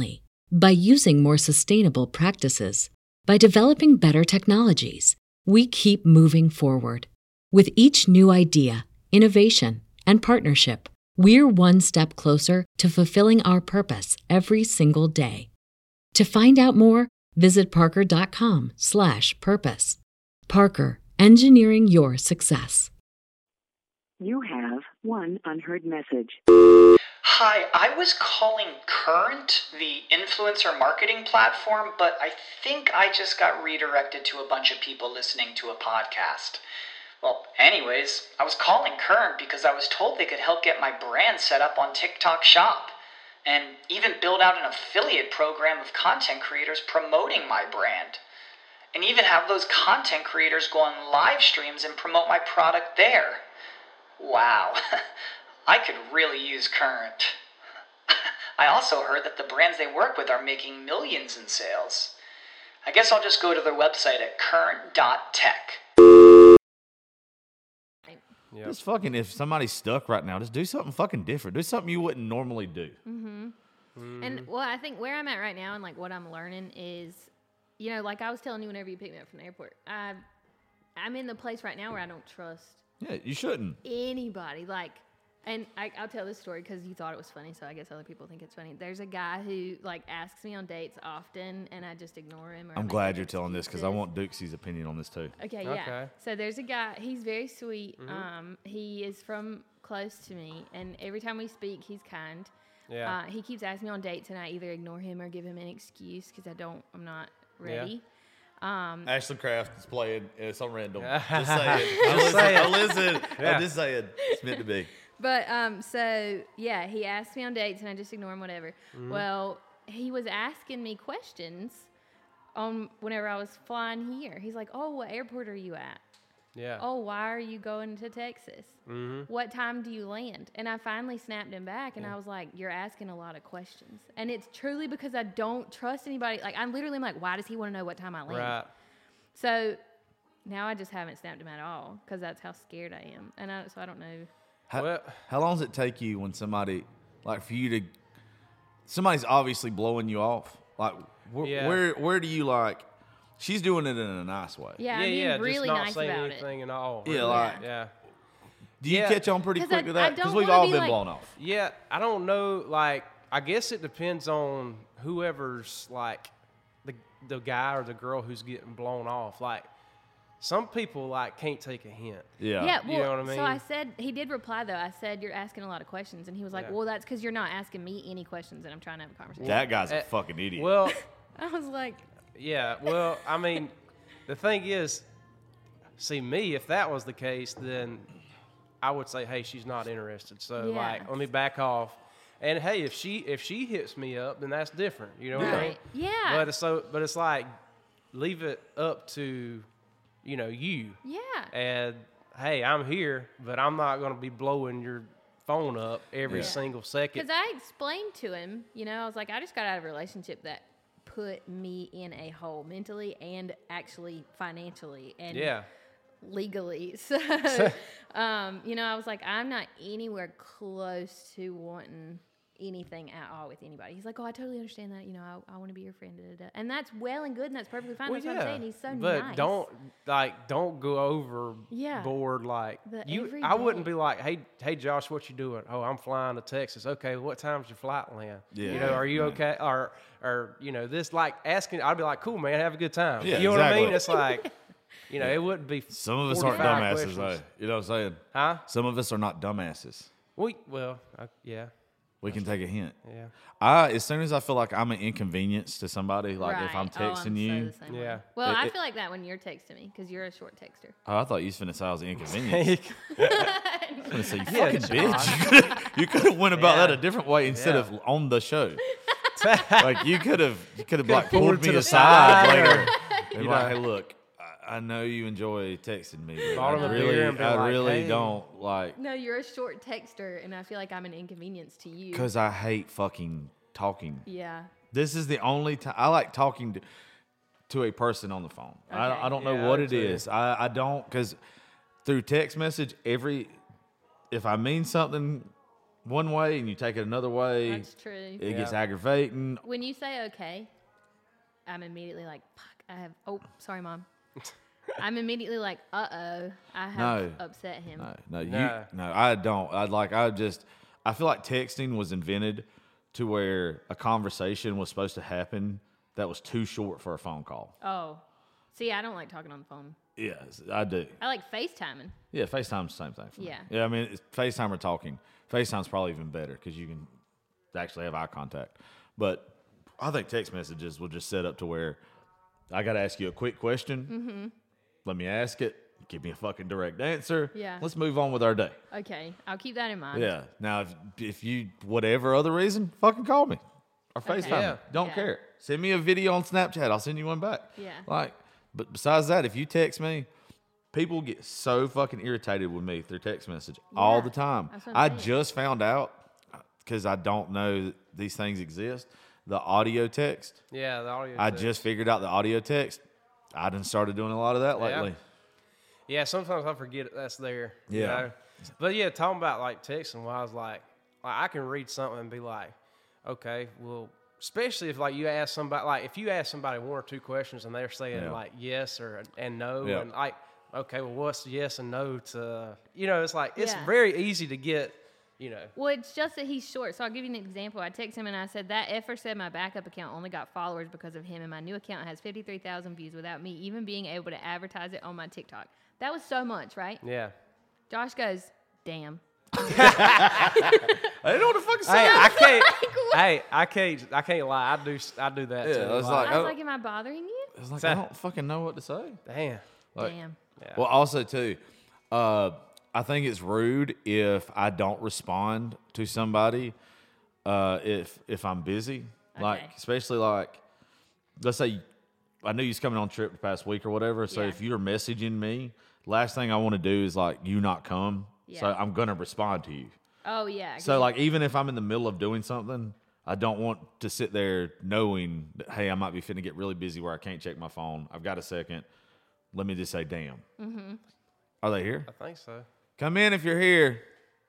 by using more sustainable practices, by developing better technologies. We keep moving forward. With each new idea, innovation, and partnership, we're one step closer to fulfilling our purpose every single day. To find out more, visit parker.com slash purpose. Parker, engineering your success. You have one unheard message. Hi, I was calling Current, the influencer marketing platform, but I think I just got redirected to a bunch of people listening to a podcast. Well, anyways, I was calling Current because I was told they could help get my brand set up on TikTok Shop, and even build out an affiliate program of content creators promoting my brand, and even have those content creators go on live streams and promote my product there. Wow, I could really use Current. I also heard that the brands they work with are making millions in sales. I guess I'll just go to their website at current dot tech. Yep. Just fucking, if somebody's stuck right now, just do something fucking different. Do something you wouldn't normally do. Mm-hmm. Mm. And well, I think where I'm at right now and like what I'm learning is, you know, like I was telling you whenever you picked me up from the airport, I, I'm in the place right now where I don't trust Yeah, you shouldn't. anybody. Like, and I, I'll tell this story because you thought it was funny, so I guess other people think it's funny. There's a guy who like asks me on dates often, and I just ignore him. Or I I'm make glad up you're telling this because I excuses. want Dukesie's opinion on this too. Okay, yeah. Okay. So there's a guy. He's very sweet. Mm-hmm. Um, he is from close to me, and every time we speak, he's kind. Yeah. Uh, he keeps asking me on dates, and I either ignore him or give him an excuse because I don't. I'm not ready. Um, Ashley Craft is playing. It's on random. Just Just saying. Just I saying. listen. I listen. Yeah. I'm just saying. It's meant to be. But um, so yeah, he asked me on dates, and I just ignore him, whatever. Mm-hmm. Well, he was asking me questions on whenever I was flying here. He's like, "Oh, what airport are you at? Yeah. Oh, why are you going to Texas? Mm-hmm. What time do you land?" And I finally snapped him back, and I was like, "You're asking a lot of questions," and it's truly because I don't trust anybody. Like I'm literally I'm like, "Why does he want to know what time I land?" Right. So now I just haven't snapped him at all because that's how scared I am, and I, so I don't know. How, Well- how long does it take you when somebody, like for you to, somebody's obviously blowing you off? Like, wh- Yeah. where where do you like, she's doing it in a nice way. Yeah, yeah, I'm being yeah. really just not nice saying about it. anything at all. Yeah, really. like- yeah. Do you Yeah. catch on pretty 'Cause quick I- to I that? don't Because we've wanna all be been like- blown off. Yeah, I don't know. Like, I guess it depends on whoever's like the the guy or the girl who's getting blown off. Like, some people like can't take a hint. Yeah. Yeah, You well, know what I so mean? I said, he did reply though. I said, "You're asking a lot of questions." And he was like, Yeah. "Well, that's because you're not asking me any questions and I'm trying to have a conversation." That guy's a Uh, fucking idiot. Well, I was like, yeah. Well, I mean, the thing is, see, me, if that was the case, then I would say, hey, she's not interested. So, Yeah. like, let me back off. And hey, if she if she hits me up, then that's different. You know what I mean? right. Yeah. But it's so, but it's like, leave it up to, you know, you. yeah. And hey, I'm here, but I'm not going to be blowing your phone up every Yeah. single second. Because I explained to him, you know, I was like, I just got out of a relationship that put me in a hole mentally and actually financially and Yeah. legally. So, um, you know, I was like, I'm not anywhere close to wanting anything at all with anybody. He's like, "Oh, I totally understand that. You know, I, I want to be your friend." Da, da, da. And that's well and good, and that's perfectly fine. Well, that's what I'm saying. He's so but nice. don't like don't go Yeah. overboard. Like The you, every I wouldn't day. be like, hey, hey, Josh, what you doing? Oh, I'm flying to Texas. Okay, what time's your flight land? Yeah. You know, are you Yeah. okay? Or, or you know, this like asking. I'd be like, cool, man, have a good time. Yeah, you know what I mean? exactly. It's like, you know, it wouldn't be. Some of us aren't forty-five dumbasses, though. questions. You know what I'm saying? Huh? Some of us are not dumbasses. We well, uh, yeah, We can take a hint. yeah, I, as soon as I feel like I'm an inconvenience to somebody, like if I'm Right. Oh, texting I'm so you, the same way. Yeah. Well, It- I it- feel like that when you're texting me because you're a short texter. oh, I thought you was finna say I was an inconvenience. yeah, I was gonna say, you Yeah, fucking Josh. bitch. You could have went about Yeah. that a different way instead Yeah. of on the show. Like you could have, you could have like pulled pulled her to me the aside side later. or- And you like, know. hey, look, I, I know you enjoy texting me, but Bought him I a really, beer and been I like, really hey. don't like, No, you're a short texter, and I feel like I'm an inconvenience to you. because I hate fucking talking. Yeah. This is the only time I like talking to, to a person on the phone. I, Okay. I don't know Yeah, what I it do too. is. I, I don't, because through text message, every if I mean something one way and you take it another way, That's true. it gets Yeah. aggravating. When you say okay, I'm immediately like, fuck, I have, oh, sorry, Mom. I'm immediately like, uh-oh, I have No. upset him. No, no, you, No. no, I don't. I like. I just. I feel like texting was invented to where a conversation was supposed to happen that was too short for a phone call. Oh. See, I don't like talking on the phone. Yes, I do. I like FaceTiming. Yeah, FaceTime's the same thing for me. Yeah. Yeah, I mean, it's FaceTime or talking. FaceTime's probably even better because you can actually have eye contact. But I think text messages will just set up to where I got to ask you a quick question. Mm-hmm. Let me ask it. Give me a fucking direct answer. Yeah. Let's move on with our day. Okay, I'll keep that in mind. Yeah. Now, if, if you, whatever other reason, fucking call me or FaceTime Yeah. me. Don't Yeah. care. Send me a video on Snapchat. I'll send you one back. Yeah. Like, but besides that, if you text me, people get so fucking irritated with me through text message all Yeah, the time. that's what I'm I saying. just found out because I don't know that these things exist. The audio text. Yeah, the audio. I text. just figured out the audio text. I done started doing a lot of that Yeah. lately. Yeah, sometimes I forget that's there. you Yeah. know? But yeah, talking about like texting, well, I was like, like, I can read something and be like, okay, well, especially if like you ask somebody, like if you ask somebody one or two questions and they're saying Yeah. like yes or and no, Yeah. and like, okay, well, what's yes and no to, you know, it's like, it's Yeah. very easy to get, you know. Well, it's just that he's short. So I'll give you an example. I texted him and I said, that effer said my backup account only got followers because of him, and my new account has fifty-three thousand views without me even being able to advertise it on my TikTok. That was so much, right? Yeah. Josh goes, damn. I didn't know what to fucking say. Hey, I can't. hey, I can't. I can't lie. I do. I do that Yeah, too. I was like- I was Oh. like, am I bothering you? It's like, I don't fucking know what to say. damn. Like- damn. Well, also too, uh, I think it's rude if I don't respond to somebody uh, if if I'm busy, like Okay. especially like let's say I knew you was coming on trip the past week or whatever. So Yeah. if you're messaging me, last thing I want to do is like you not come. So Yeah. I'm gonna respond to you. Oh, yeah. 'cause So like even if I'm in the middle of doing something, I don't want to sit there knowing that, hey, I might be finna get really busy where I can't check my phone. I've got a second. Let me just say, damn. Mm-hmm. Are they here? I think so. Come in if you're here.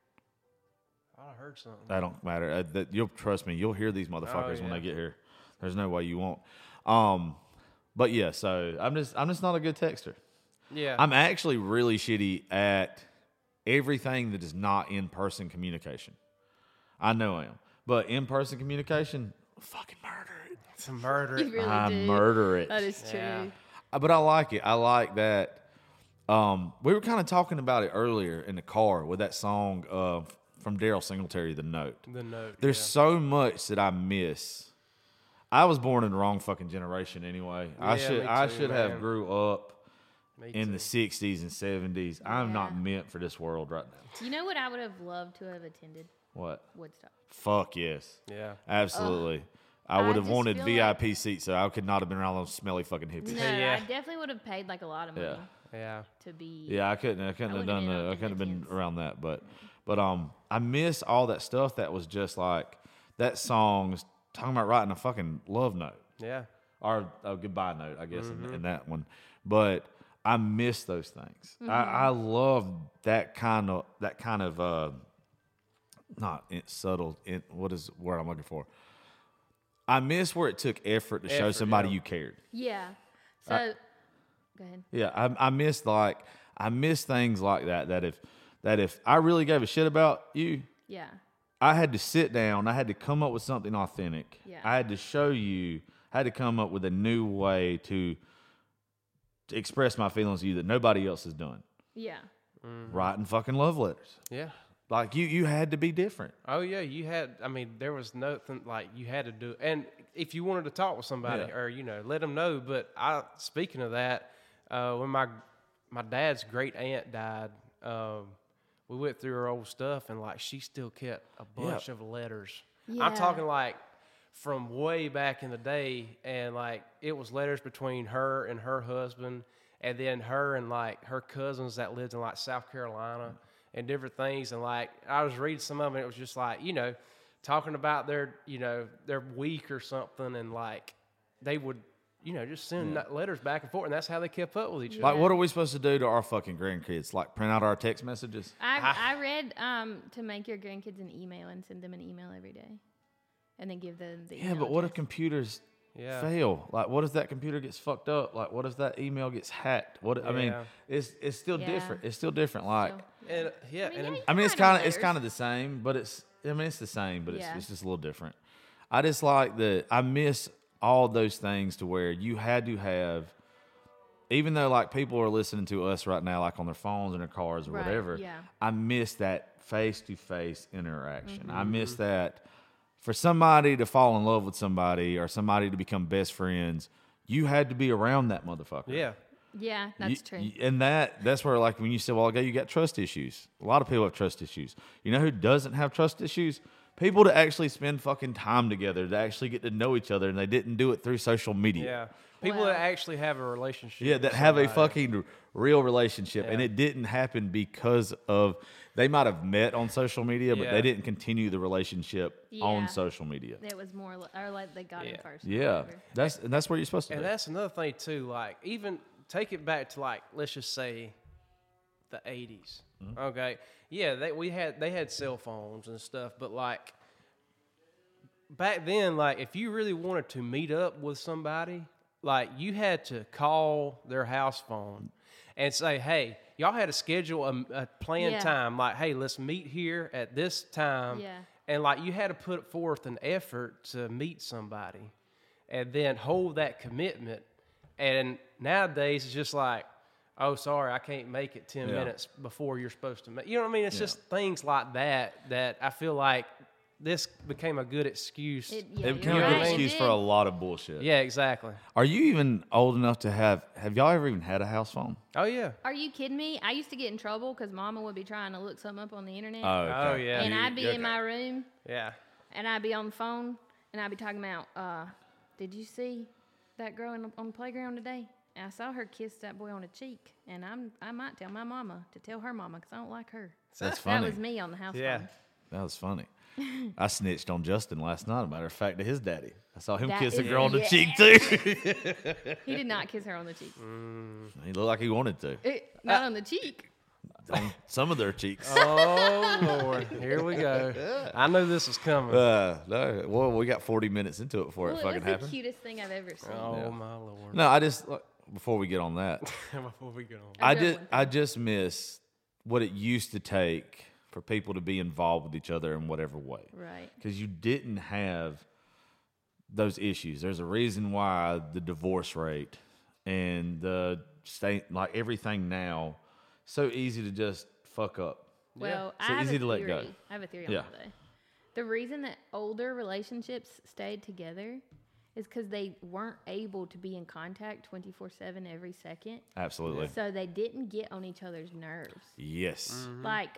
I heard something. That don't matter. Uh, that you'll trust me. You'll hear these motherfuckers when yeah. they get here. There's no way you won't. Um, but yeah. So I'm just I'm just not a good texter. Yeah. I'm actually really shitty at everything that is not in person communication. I know I am, but in person communication, fucking murder it. It's a murder. You really I do. murder it. That is true. Yeah. Uh, But I like it. I like that. Um, we were kind of talking about it earlier in the car with that song uh, from Daryl Singletary, "The Note." The note. There's yeah. so much that I miss. I was born in the wrong fucking generation anyway. I Yeah, should me I too, should man. have grew up Me in too. the sixties and seventies. I'm not Yeah. meant for this world right now. You know what I would have loved to have attended? What? Woodstock. Fuck yes. Yeah. Absolutely. I I would have just wanted feel V I P seats, so I could not have been around those smelly fucking hippies. No, Yeah. I definitely would have paid like a lot of money Yeah. Yeah. to be. Yeah, I couldn't. I couldn't I have would've done. been The, on I couldn't have been conventions. around that. But, but um, I miss all that stuff that was just like that song's talking about writing a fucking love note Yeah. or a goodbye note, I guess, Mm-hmm. in, in that one. But I miss those things. Mm-hmm. I, I love that kind of that kind of uh, not in, subtle. In, what is the word I'm looking for? I miss where it took effort to show Effort, somebody yeah. you cared. Yeah. So, go ahead. Yeah, I, I miss like I miss things like that. That if that if I really gave a shit about you, Yeah. I had to sit down. I had to come up with something authentic. Yeah. I had to show you. I had to come up with a new way to, to express my feelings to you that nobody else has done. Yeah. Writing fucking love letters. Yeah. Like you, you had to be different. Oh yeah, you had. I mean, there was nothing like you had to do. And if you wanted to talk with somebody, Yeah. or you know, let them know. But I, speaking of that, uh, when my my dad's great aunt died, um, we went through her old stuff, and like she still kept a bunch of letters. Yeah. I'm talking like from way back in the day, and like it was letters between her and her husband, and then her and like her cousins that lived in like South Carolina and different things. And like I was reading some of them, and it was just like, you know, talking about their, you know, their week or something, and like they would you know, just send Yeah. letters back and forth, and that's how they kept up with each Like, other. what are we supposed to do to our fucking grandkids? Like, print out our text messages? I, I read um, to make your grandkids an email and send them an email every day, and then give them the Yeah, email but what if address. computers Yeah. fail? Like, what if that computer gets fucked up? Like, what if that email gets hacked? What I mean, Yeah. it's it's still Yeah. different. It's still different. Like, So, And, yeah, I mean, and yeah, I mean, it's Kind of kind of it's letters. kind of the same, but it's I mean, it's the same, but it's Yeah. it's just a little different. I just like the I miss all those things to where you had to have, even though like people are listening to us right now, like on their phones and their cars or Right, whatever. yeah. I miss that face to face interaction. Mm-hmm. I miss that for somebody to fall in love with somebody or somebody to become best friends. You had to be around that motherfucker. yeah. yeah, that's You- true. you- and that that's where, like, when you said, well, ago, you got trust issues. A lot of people have trust issues. You know who doesn't have trust issues? People that actually spend fucking time together, to actually get to know each other, and they didn't do it through social media. Yeah. People Well- that actually have a relationship. Yeah, that with have a somebody. fucking real relationship, and Yeah. it didn't happen because of they might have met on social media, but Yeah. they didn't continue the relationship Yeah. on social media. It was more, li- or like they got Yeah. him first. or Yeah, whatever. that's and that's where you're supposed to And be. that's another thing too. Like, even take it back to, like, let's just say the eighties. Mm-hmm. Okay, yeah, they we had they had cell phones and stuff, but like back then, like if you really wanted to meet up with somebody, like you had to call their house phone and say, hey, y'all had to schedule a, a planned Yeah. time. Like, hey, let's meet here at this time. Yeah. And like you had to put forth an effort to meet somebody and then hold that commitment. And nowadays it's just like, oh, sorry, I can't make it ten Yeah. minutes before you're supposed to make. You know what I mean? It's Yeah. just things like that that I feel like this became a good excuse. It, yeah, It you're became a right, good it excuse did. for a lot of bullshit. yeah, exactly. Are you even old enough to have? Have y'all ever even had a house phone? Oh yeah. Are you kidding me? I used to get in trouble because Mama would be trying to look something up on the internet, Oh, yeah. and You- I'd be okay. in my room, Yeah. and I'd be on the phone, and I'd be talking about, uh, did you see that girl in, on the playground today? And I saw her kiss that boy on the cheek, and I'm I might tell my mama to tell her mama because I don't like her. That's That funny. was me on the house Yeah. phone. That was funny. I snitched on Justin last night. As a matter of fact, to his daddy. I saw him That kiss a is- girl on the yeah. cheek too. He did not kiss her on the cheek. He looked like he wanted to. It, not on the cheek. On some of their cheeks. Oh Lord, here we go. I knew this was coming. Uh, no, well, we got forty minutes into it before Well, it it fucking was the happened. cutest thing I've ever seen. oh Yeah. my Lord. No, I just look, before we get on that, Before we go on. I I read just one. I just miss what it used to take for people to be involved with each other in whatever way. Right. Because you didn't have those issues. There's a reason why the divorce rate and the state, like everything now, so easy to just fuck up. Well, So I have easy a to let go. theory. I have a theory Yeah. on that. The reason that older relationships stayed together is because they weren't able to be in contact twenty-four seven every second. Absolutely. So they didn't get on each other's nerves. Yes. Like,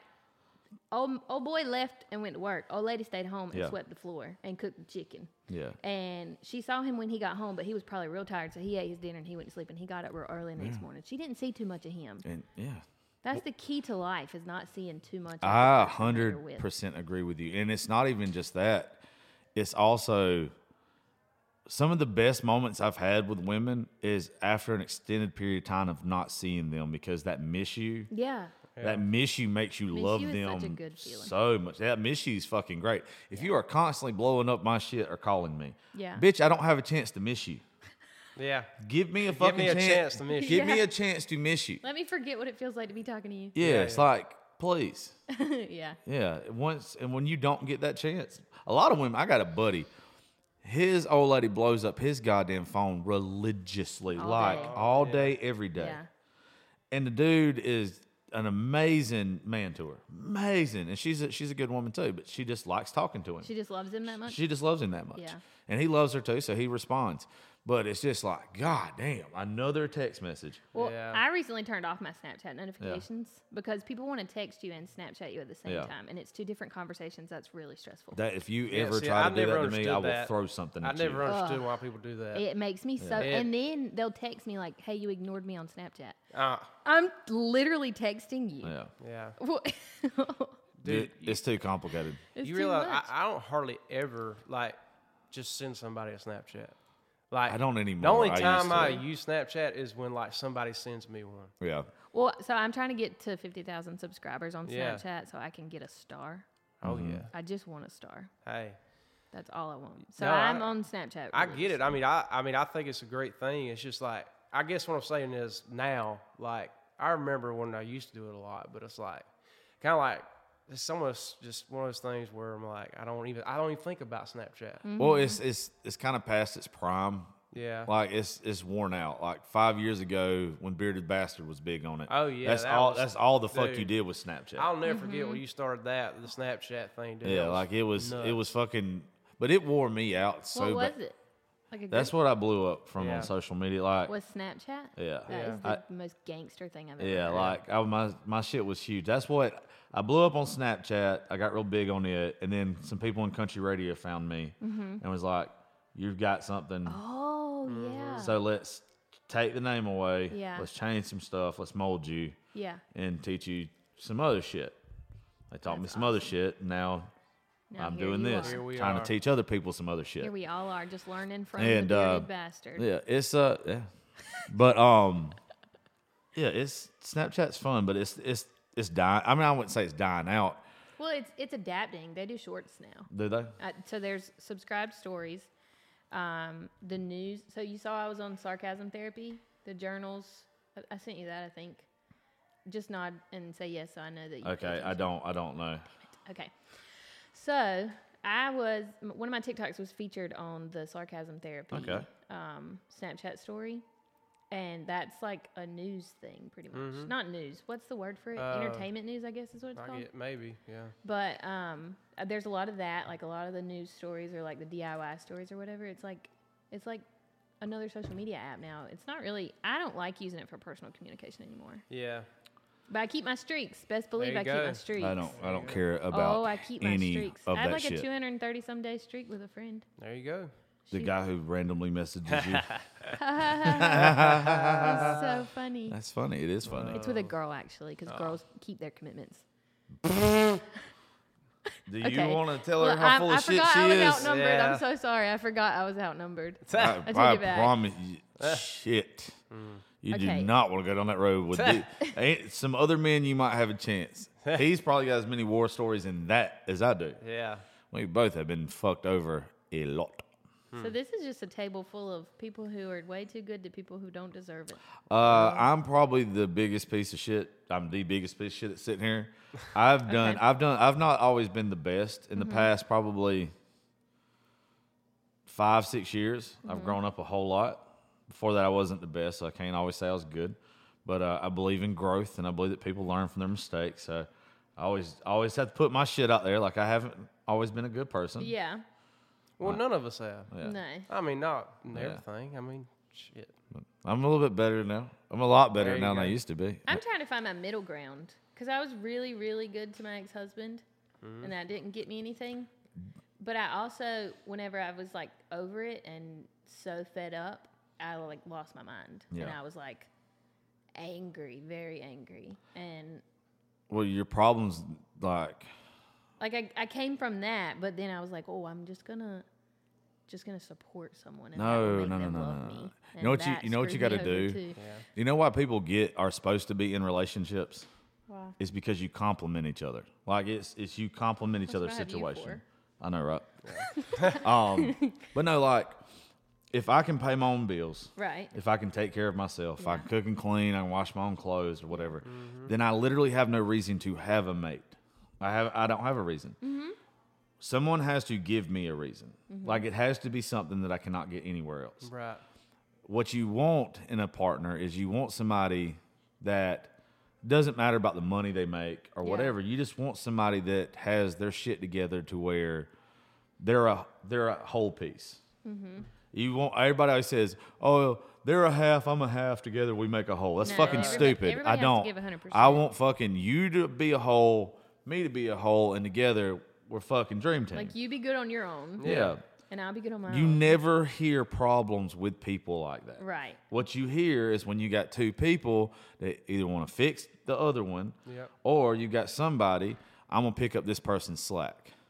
old, old boy left and went to work. Old lady stayed home and Yeah. swept the floor and cooked the chicken. Yeah. And she saw him when he got home, but he was probably real tired, so he ate his dinner and he went to sleep. And he got up real early the next morning. She didn't see too much of him. And yeah. That's the key to life, is not seeing too much. Of the I person that you're hundred with. percent agree with you, and it's not even just that. It's also some of the best moments I've had with women is after an extended period of time of not seeing them, because that miss you, Yeah. that miss you makes you Miss love you is them such a good feeling. so much. That miss you is fucking great. If you are constantly blowing up my shit or calling me, Yeah. bitch, I don't have a chance to miss you. Yeah. Give me a Give fucking me a chance. chance to miss you. Give me Yeah. a chance to miss you. Let me forget what it feels like to be talking to you. Yeah, Yeah, it's yeah. like, please. Yeah. Yeah, once and when you don't get that chance, a lot of women. I got a buddy. His old lady blows up his goddamn phone religiously, All like day. all day, every day. Yeah. And the dude is an amazing man to her, amazing. And she's a, she's a good woman too, but she just likes talking to him. She just loves him that much. She just loves him that much. Yeah. And he loves her too, so he responds. But it's just like, God damn, another text message. Well, Yeah. I recently turned off my Snapchat notifications because people want to text you and Snapchat you at the same Yeah. time, and it's two different conversations. That's really stressful. That if you Yeah, ever see, try I to do never that to me, understood I will that. throw something I at never you. understood why people do that. It makes me so. Yeah. And then they'll text me like, "Hey, you ignored me on Snapchat." Uh, I'm literally texting you. Yeah. yeah. What? Dude, it's too complicated. It's you too realize much. I, I don't hardly ever like just send somebody a Snapchat. Like I don't anymore. The only I used time to. I use Snapchat is when like somebody sends me one. Yeah. Well, so I'm trying to get to fifty thousand subscribers on Yeah. Snapchat so I can get a star. Oh Mm-hmm. yeah. I just want a star. Hey. That's all I want. So No, I- I'm on Snapchat. I get it. I mean, I, I mean, I think it's a great thing. It's just like, I guess what I'm saying is now, like, I remember when I used to do it a lot, but it's like, kind of like, it's almost just one of those things where I'm like, I don't even, I don't even think about Snapchat. Mm-hmm. Well, it's it's it's kind of past its prime. Yeah. Like it's it's worn out. Like five years ago when Bearded Bastard was big on it. Oh, yeah, That's that all. was- that's all the fuck dude. you did with Snapchat. I'll never forget when you started that, the Snapchat thing. Dude, yeah, That like it was nuts. it was fucking. But it wore me out so What was bad. it? Like a That's good, what I blew up from Yeah. on social media. Like was Snapchat? yeah, That is Yeah. the most gangster thing I've ever yeah, heard. like I, my my shit was huge. That's what I blew up on Snapchat. I got real big on it, and then some people in country radio found me and was like, "You've got something." Oh, yeah. So let's take the name away. Yeah. Let's change some stuff. Let's mold you yeah. and teach you some other shit. They taught me That's some other shit. And now, Now I'm here doing you this, are. Here we trying are. to teach other people some other shit. Here we all are, just learning from And, the bearded uh, bastard. Yeah, it's uh, yeah, but um, yeah, it's Snapchat's fun, but it's it's it's dying. I mean, I wouldn't say it's dying out. Well, it's it's adapting. They do shorts now. Do they? Uh, so there's subscribed stories, um, the news. So you saw I was on Sarcasm Therapy, the journals. I, I sent you that, I think. Just nod and say yes, so I know that you. pay Okay, I attention. don't. I don't know. Okay. So I was m- one of my TikToks was featured on the Sarcasm Therapy Okay. um, Snapchat story, and that's like a news thing, pretty much. Not news. What's the word for it? Uh, Entertainment news, I guess is what it's I called. get maybe, yeah. But um, uh, there's a lot of that, like a lot of the news stories or like the D I Y stories or whatever. It's like it's like another social media app now. It's not really. I don't like using it for personal communication anymore. Yeah. But I keep my streaks. Best believe you I keep go. my streaks. I don't. I don't care about Oh, I keep my any streaks. of I have that like shit. a two hundred thirty some day streak with a friend. There you go. The Shoot. guy who randomly messages you. It's so funny. That's funny. It is funny. It's with a girl actually, because girls keep their commitments. Do you Okay. want to tell her Well, how I, full I of shit forgot she I was is? outnumbered. Yeah. I'm so sorry. I forgot I was outnumbered. I, take I it back. promise you, shit. You Okay. do not want to go down that road with the, ain't, some other men. You might have a chance. He's probably got as many war stories in that as I do. Yeah. We both have been fucked over a lot. So this is just a table full of people who are way too good to people who don't deserve it. Uh, I'm probably the biggest piece of shit. I'm the biggest piece of shit that's sitting here. I've done. Okay. I've done. I've not always been the best. In the past, probably five, six years, I've grown up a whole lot. Before that, I wasn't the best, so I can't always say I was good. But uh, I believe in growth, and I believe that people learn from their mistakes. So I always, always have to put my shit out there. Like I haven't always been a good person. Yeah. Well, none of us have. Yeah. No. I mean, not in Yeah. everything. I mean, shit. I'm a little bit better now. I'm a lot better There you now than I go. used to be. I'm trying to find my middle ground because I was really, really good to my ex-husband, Mm-hmm. and that didn't get me anything. But I also, whenever I was like over it and so fed up, I like lost my mind, and Yeah. I was like angry, very angry, and Well, your problems, like, like I, I came from that, but then I was like, oh, I'm just gonna, just gonna support someone. And that will No, make no, no, them no, love no, me. no. You And know what you- that you know what you screwed me gotta over, do? too. you know why people get are supposed to be in relationships? Why? It's because you compliment each other. Like it's it's you compliment each That's other's what I have you situation. for. I know, right? um, but no, like if I can pay my own bills, Right. if I can take care of myself, if I Yeah. can cook and clean, I can wash my own clothes or whatever, then I literally have no reason to have a mate. I have I don't have a reason. Someone has to give me a reason. Like it has to be something that I cannot get anywhere else. Right. What you want in a partner is you want somebody that doesn't matter about the money they make or Yeah. whatever. You just want somebody that has their shit together to where they're a they're a whole piece. Mm-hmm. You want everybody always says, "Oh, they're a half, I'm a half. Together we make a whole." That's No, fucking everybody- stupid. everybody I has to don't. give one hundred percent. I want fucking you to be a whole, me to be a whole, and together we're fucking dream team. Like you be good on your own, yeah. and I'll be good on my You own. never hear problems with people like that. Right. What you hear is when you got two people that either want to fix the other one, Yep. or you got somebody, I'm gonna pick up this person's slack.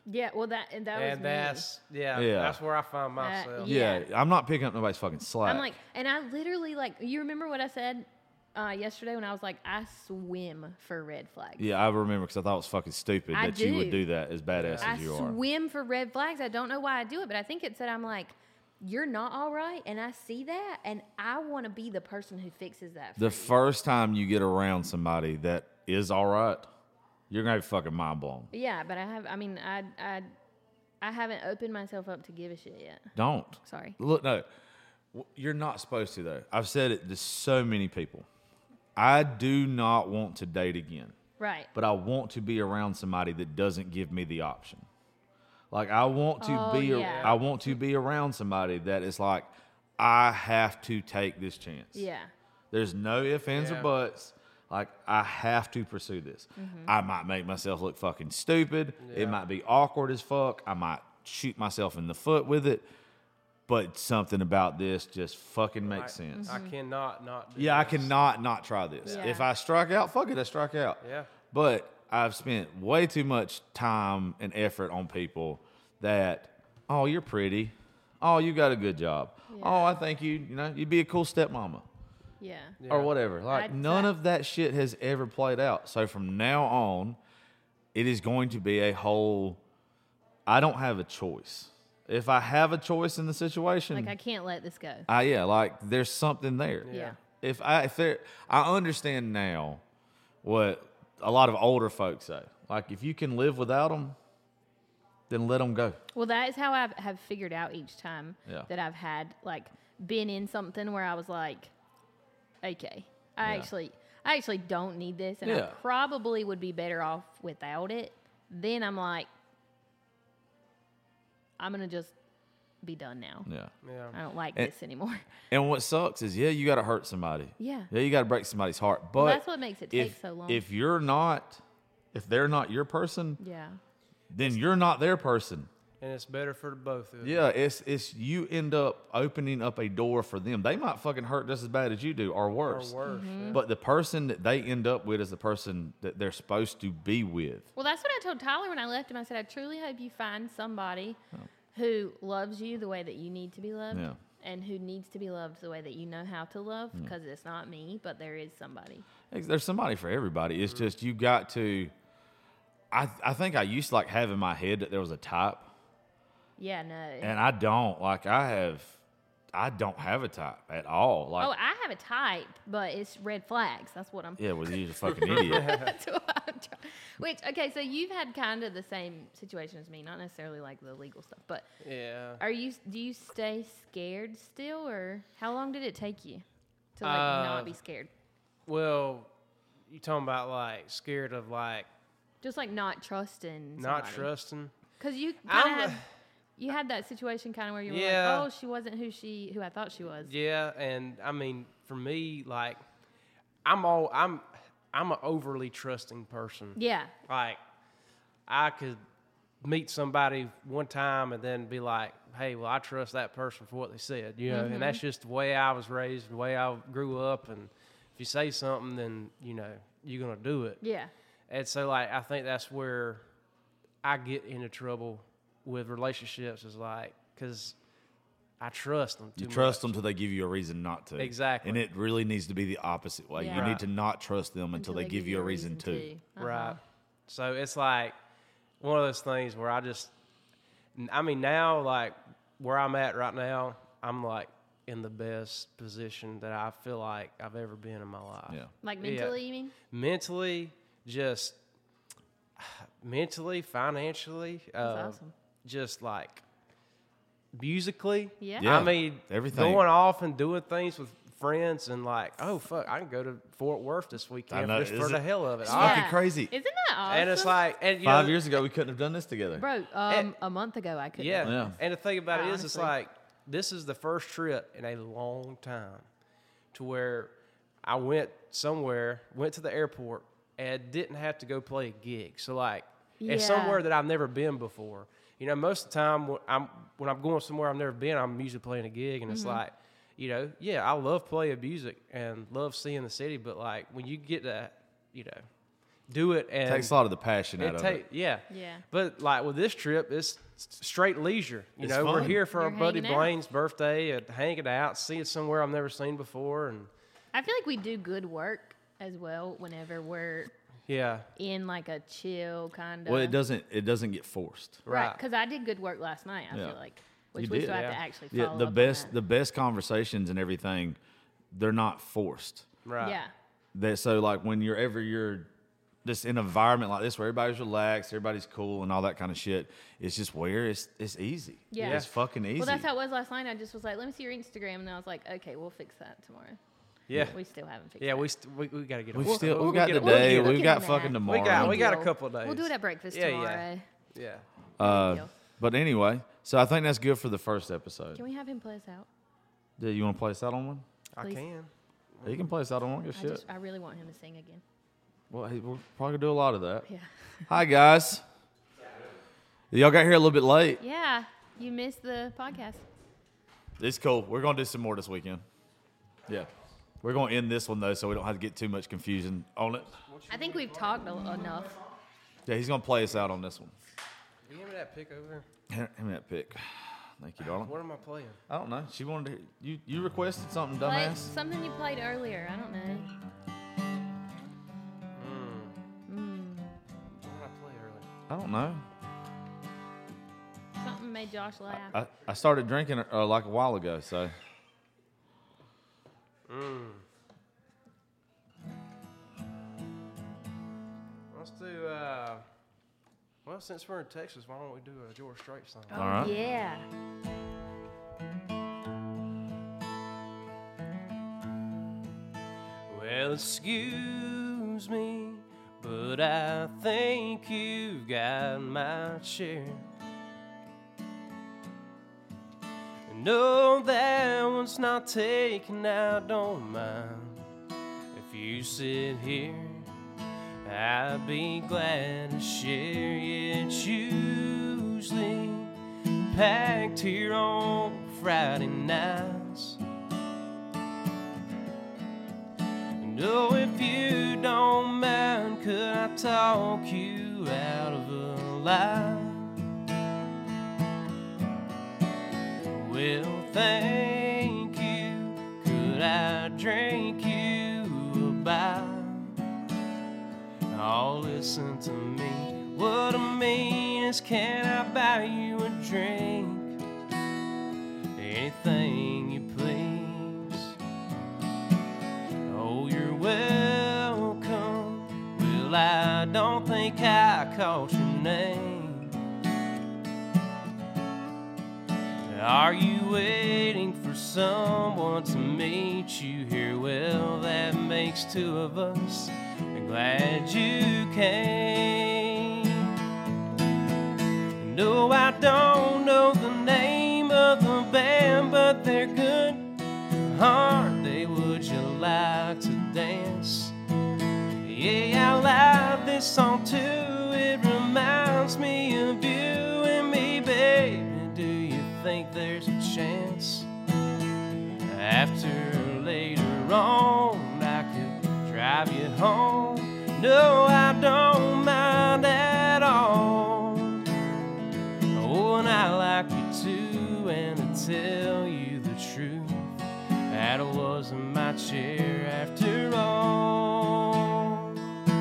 Yeah, well, that and that was And me. that's yeah, Yeah. that's where I find myself. yeah. Yeah. I'm not picking up nobody's fucking slack. I'm like, and I literally like. You remember what I said uh, yesterday when I was like, I swim for red flags. yeah, I remember because I thought it was fucking stupid I that you would do. do that as badass I as you are. swim for red flags. I don't know why I do it, but I think it's that I'm like, you're not all right, and I see that, and I want to be the person who fixes that. For The you. first time you get around somebody that is all right, you're gonna be fucking mind blown. Yeah, but I have. I mean, I I I haven't opened myself up to give a shit yet. Don't. Sorry. Look, no, W- you're not supposed to though. I've said it to so many people. I do not want to date again, Right. but I want to be around somebody that doesn't give me the option. Like I want to Oh, be, yeah. I want to be around somebody that is like, I have to take this chance. Yeah. There's no ifs, ands, Yeah. or buts. Like, I have to pursue this. Mm-hmm. I might make myself look fucking stupid. Yeah. It might be awkward as fuck. I might shoot myself in the foot with it. But something about this just fucking makes I, sense. I cannot not. Do Yeah, I this. cannot not try this. Yeah. If I strike out, fuck it, I strike out. Yeah. But I've spent way too much time and effort on people that, oh, you're pretty. Oh, you got a good job. Oh, I think you, you know, you'd be a cool stepmama. Yeah. Yeah. Or whatever. Like I'd- none I- of that shit has ever played out. So from now on, it is going to be a whole. I don't have a choice. If I have a choice in the situation, Like I can't let this go. I yeah, like there's something there. Yeah. If I if there, I understand now what a lot of older folks say. Like if you can live without them, then let them go. Well, that is how I have figured out each time Yeah. that I've had like been in something where I was like, okay, I Yeah. actually, I actually don't need this, and Yeah. I probably would be better off without it. Then I'm like, I'm gonna just be done now. Yeah. Yeah. I don't like And- this anymore. And what sucks is, yeah, you got to hurt somebody. Yeah. Yeah, you got to break somebody's heart. But Well, that's what makes it take if, so long. If you're not, if they're not your person, Yeah. then you're not their person. And it's better for the both of them. Yeah, it's it's you end up opening up a door for them. They might fucking hurt just as bad as you do, or Or worse. worse. Mm-hmm. Yeah. But the person that they end up with is the person that they're supposed to be with. Well, that's what I told Tyler when I left him. I said, I truly hope you find somebody who loves you the way that you need to be loved. Yeah. And who needs to be loved the way that you know how to love, because it's not me, but there is somebody. There's somebody for everybody. It's just you got to. I I think I used to like have in my head that there was a type, Yeah, no. and I don't. Like I have, I don't have a type at all. Like oh, I have a type, but it's red flags. That's what I'm. yeah, well, you're a fucking idiot. That's what I'm trying. Which, okay, so you've had kind of the same situation as me, not necessarily like the legal stuff, but Yeah. are you? Do you stay scared still, or how long did it take you to like Uh, not be scared? Well, you talking about like scared of like Just like not trusting. not somebody. trusting? Because you I'm kind a- of had, you had that situation kind of where you were Yeah. like, oh, she wasn't who she who I thought she was. Yeah, and I mean, for me, like, I'm all I'm I'm an overly trusting person. Yeah. Like, I could meet somebody one time and then be like, hey, well, I trust that person for what they said, you know, and that's just the way I was raised, the way I grew up, and if you say something, then you know you're gonna do it. Yeah. And so, like, I think that's where I get into trouble with relationships, is like, because I trust them. You too trust much. them till they give you a reason not to. Exactly. And it really needs to be the opposite way. Yeah. You Right. need to not trust them until, they, give you a reason, to. Uh-huh. Right. So it's like one of those things where I just, I mean, now, like, where I'm at right now, I'm like in the best position that I feel like I've ever been in my life. Yeah. Like Yeah. mentally, you mean? Mentally, just mentally, financially, That's uh, awesome. just like musically. Yeah. Yeah. I mean, everything. going off and doing things with friends and like, oh fuck, I can go to Fort Worth this weekend know, just for is the it- hell of it. It's I- fucking crazy. Isn't that awesome? and it's like, and you Five know, years ago, we couldn't have done this together. Bro, um, And- a month ago I couldn't. yeah. Yeah. And the thing about it is, it's Honestly. like this is the first trip in a long time to where I went somewhere, went to the airport, and didn't have to go play a gig. So like, it's Yeah. somewhere that I've never been before. You know, most of the time when I'm when I'm going somewhere I've never been, I'm usually playing a gig, and it's Mm-hmm. like, you know, yeah, I love playing music and love seeing the city, but like when you get to, you know, do it. And It takes a lot of the passion out it of take, it. Yeah. Yeah. But like with this trip, it's straight leisure. You It's know, we're fun. here for You're our buddy hanging out. Blaine's birthday and hanging out, seeing somewhere I've never seen before. And I feel like we do good work as well whenever we're yeah, in like a chill kind of. Well, it doesn't it doesn't get forced. Right. right. Because I did good work last night, I Yeah. feel like. Which You we did. still have Yeah. to actually follow Yeah, the up on best that. the best conversations and everything, they're not forced. Right. Yeah. That so like when you're ever you're just in an environment like this where everybody's relaxed, everybody's cool and all that kind of shit, it's just where it's it's easy. Yeah. It's fucking easy. Well, that's how it was last night. I just was like, let me see your Instagram. And I was like, okay, we'll fix that tomorrow. Yeah. We still haven't fixed Yeah, that. we st- we, we got to get We've it. still we'll we've got get the it. We'll day, get it. We'll we've get got on fucking that. tomorrow. We got No we big got a deal. couple of days. We'll do it at breakfast Yeah, yeah. tomorrow. Yeah. Uh, deal. but anyway, so I think that's good for the first episode. Can we have him play us out? Do you want to play us out on one? I Please. can. He can play us out on one. Good I shit. just, I really want him to sing again. Well, hey, we're probably gonna do a lot of that. Yeah. Hi guys. Y'all got here a little bit late. Yeah. You missed the podcast. It's cool. We're gonna do some more this weekend. Yeah. We're gonna end this one though, so we don't have to get too much confusion on it. I think we've talked a- enough. Yeah, he's gonna play us out on this one. Can you give me that pick over there? Hand hand me that pick. Thank you, darling. What am I playing? I don't know. She wanted to. You you requested something, Play dumbass. something you played earlier. I don't know. Mm. What did I play earlier? I don't know. Something made Josh laugh. I, I started drinking uh, like a while ago, so. Mm. Let's do. Uh, well, since we're in Texas, why don't we do a George Strait song? Oh, All right. yeah. Well, excuse me, but I think you've got my chair. No, that one's not taken, I don't mind. If you sit here, I'd be glad to share. Yeah, it's usually packed here on Friday nights. No, if you don't mind, could I talk you out of a lie? Well, thank you. Could I drink you a bite? Oh, listen to me. What I mean is, can I buy you a drink? Anything you please. Oh, you're welcome. Well, I don't think I caught your name. Are you waiting for someone to meet you here? Well, that makes two of us. I'm glad you came. No, I don't know the name of the band, but they're good, aren't they? Would you like to dance? Yeah, I like this song too. It reminds me of you and me, baby. Do you think there's a chance after later on I could drive you home? No, I don't mind at all. Oh, and I like you too, and to tell you the truth, that wasn't my chair after all.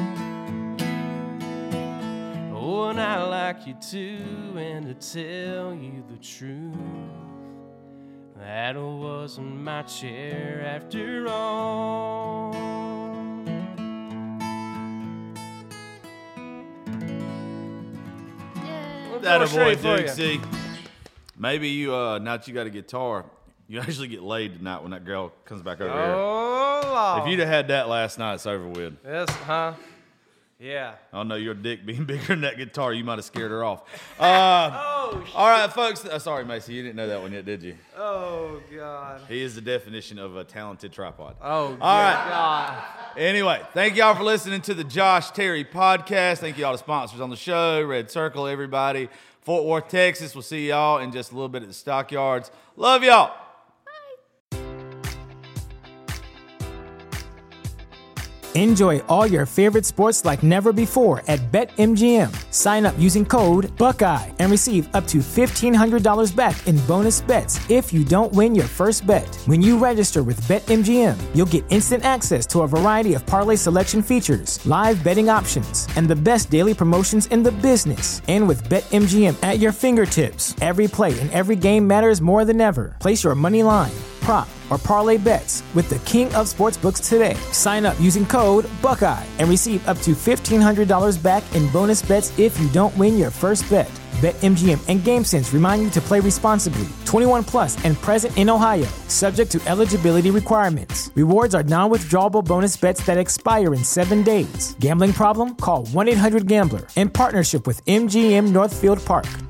Oh, and I like you too, and to tell you the truth, that wasn't my chair after all. Yeah. That a George boy, Strait for dude. ya. See, maybe you uh now that you got a guitar, you actually get laid tonight when that girl comes back over here. Oh, Lord. If you'd have had that last night, it's over with. Yes, huh? Yeah. I know your dick being bigger than that guitar, you might have scared her off. Uh, Oh, all right, folks. Uh, sorry, Macy, you didn't know that one yet, did you? oh, God. He is the definition of a talented tripod. Oh, All right. God. Anyway, thank y'all for listening to the Josh Terry podcast. Thank you all the sponsors on the show, Red Circle, everybody. Fort Worth, Texas. We'll see y'all in just a little bit at the Stockyards. Love y'all. Enjoy all your favorite sports like never before at BetMGM. Sign up using code Buckeye and receive up to fifteen hundred dollars back in bonus bets if you don't win your first bet. When you register with BetMGM, you'll get instant access to a variety of parlay selection features, live betting options, and the best daily promotions in the business. And with BetMGM at your fingertips, every play and every game matters more than ever. Place your money line, prop, or parlay bets with the king of sportsbooks today. Sign up using code Buckeye and receive up to fifteen hundred dollars back in bonus bets if you don't win your first bet. BetMGM and GameSense remind you to play responsibly. twenty-one plus and present in Ohio, subject to eligibility requirements. Rewards are non-withdrawable bonus bets that expire in seven days. Gambling problem? Call one eight hundred gambler in partnership with M G M Northfield Park.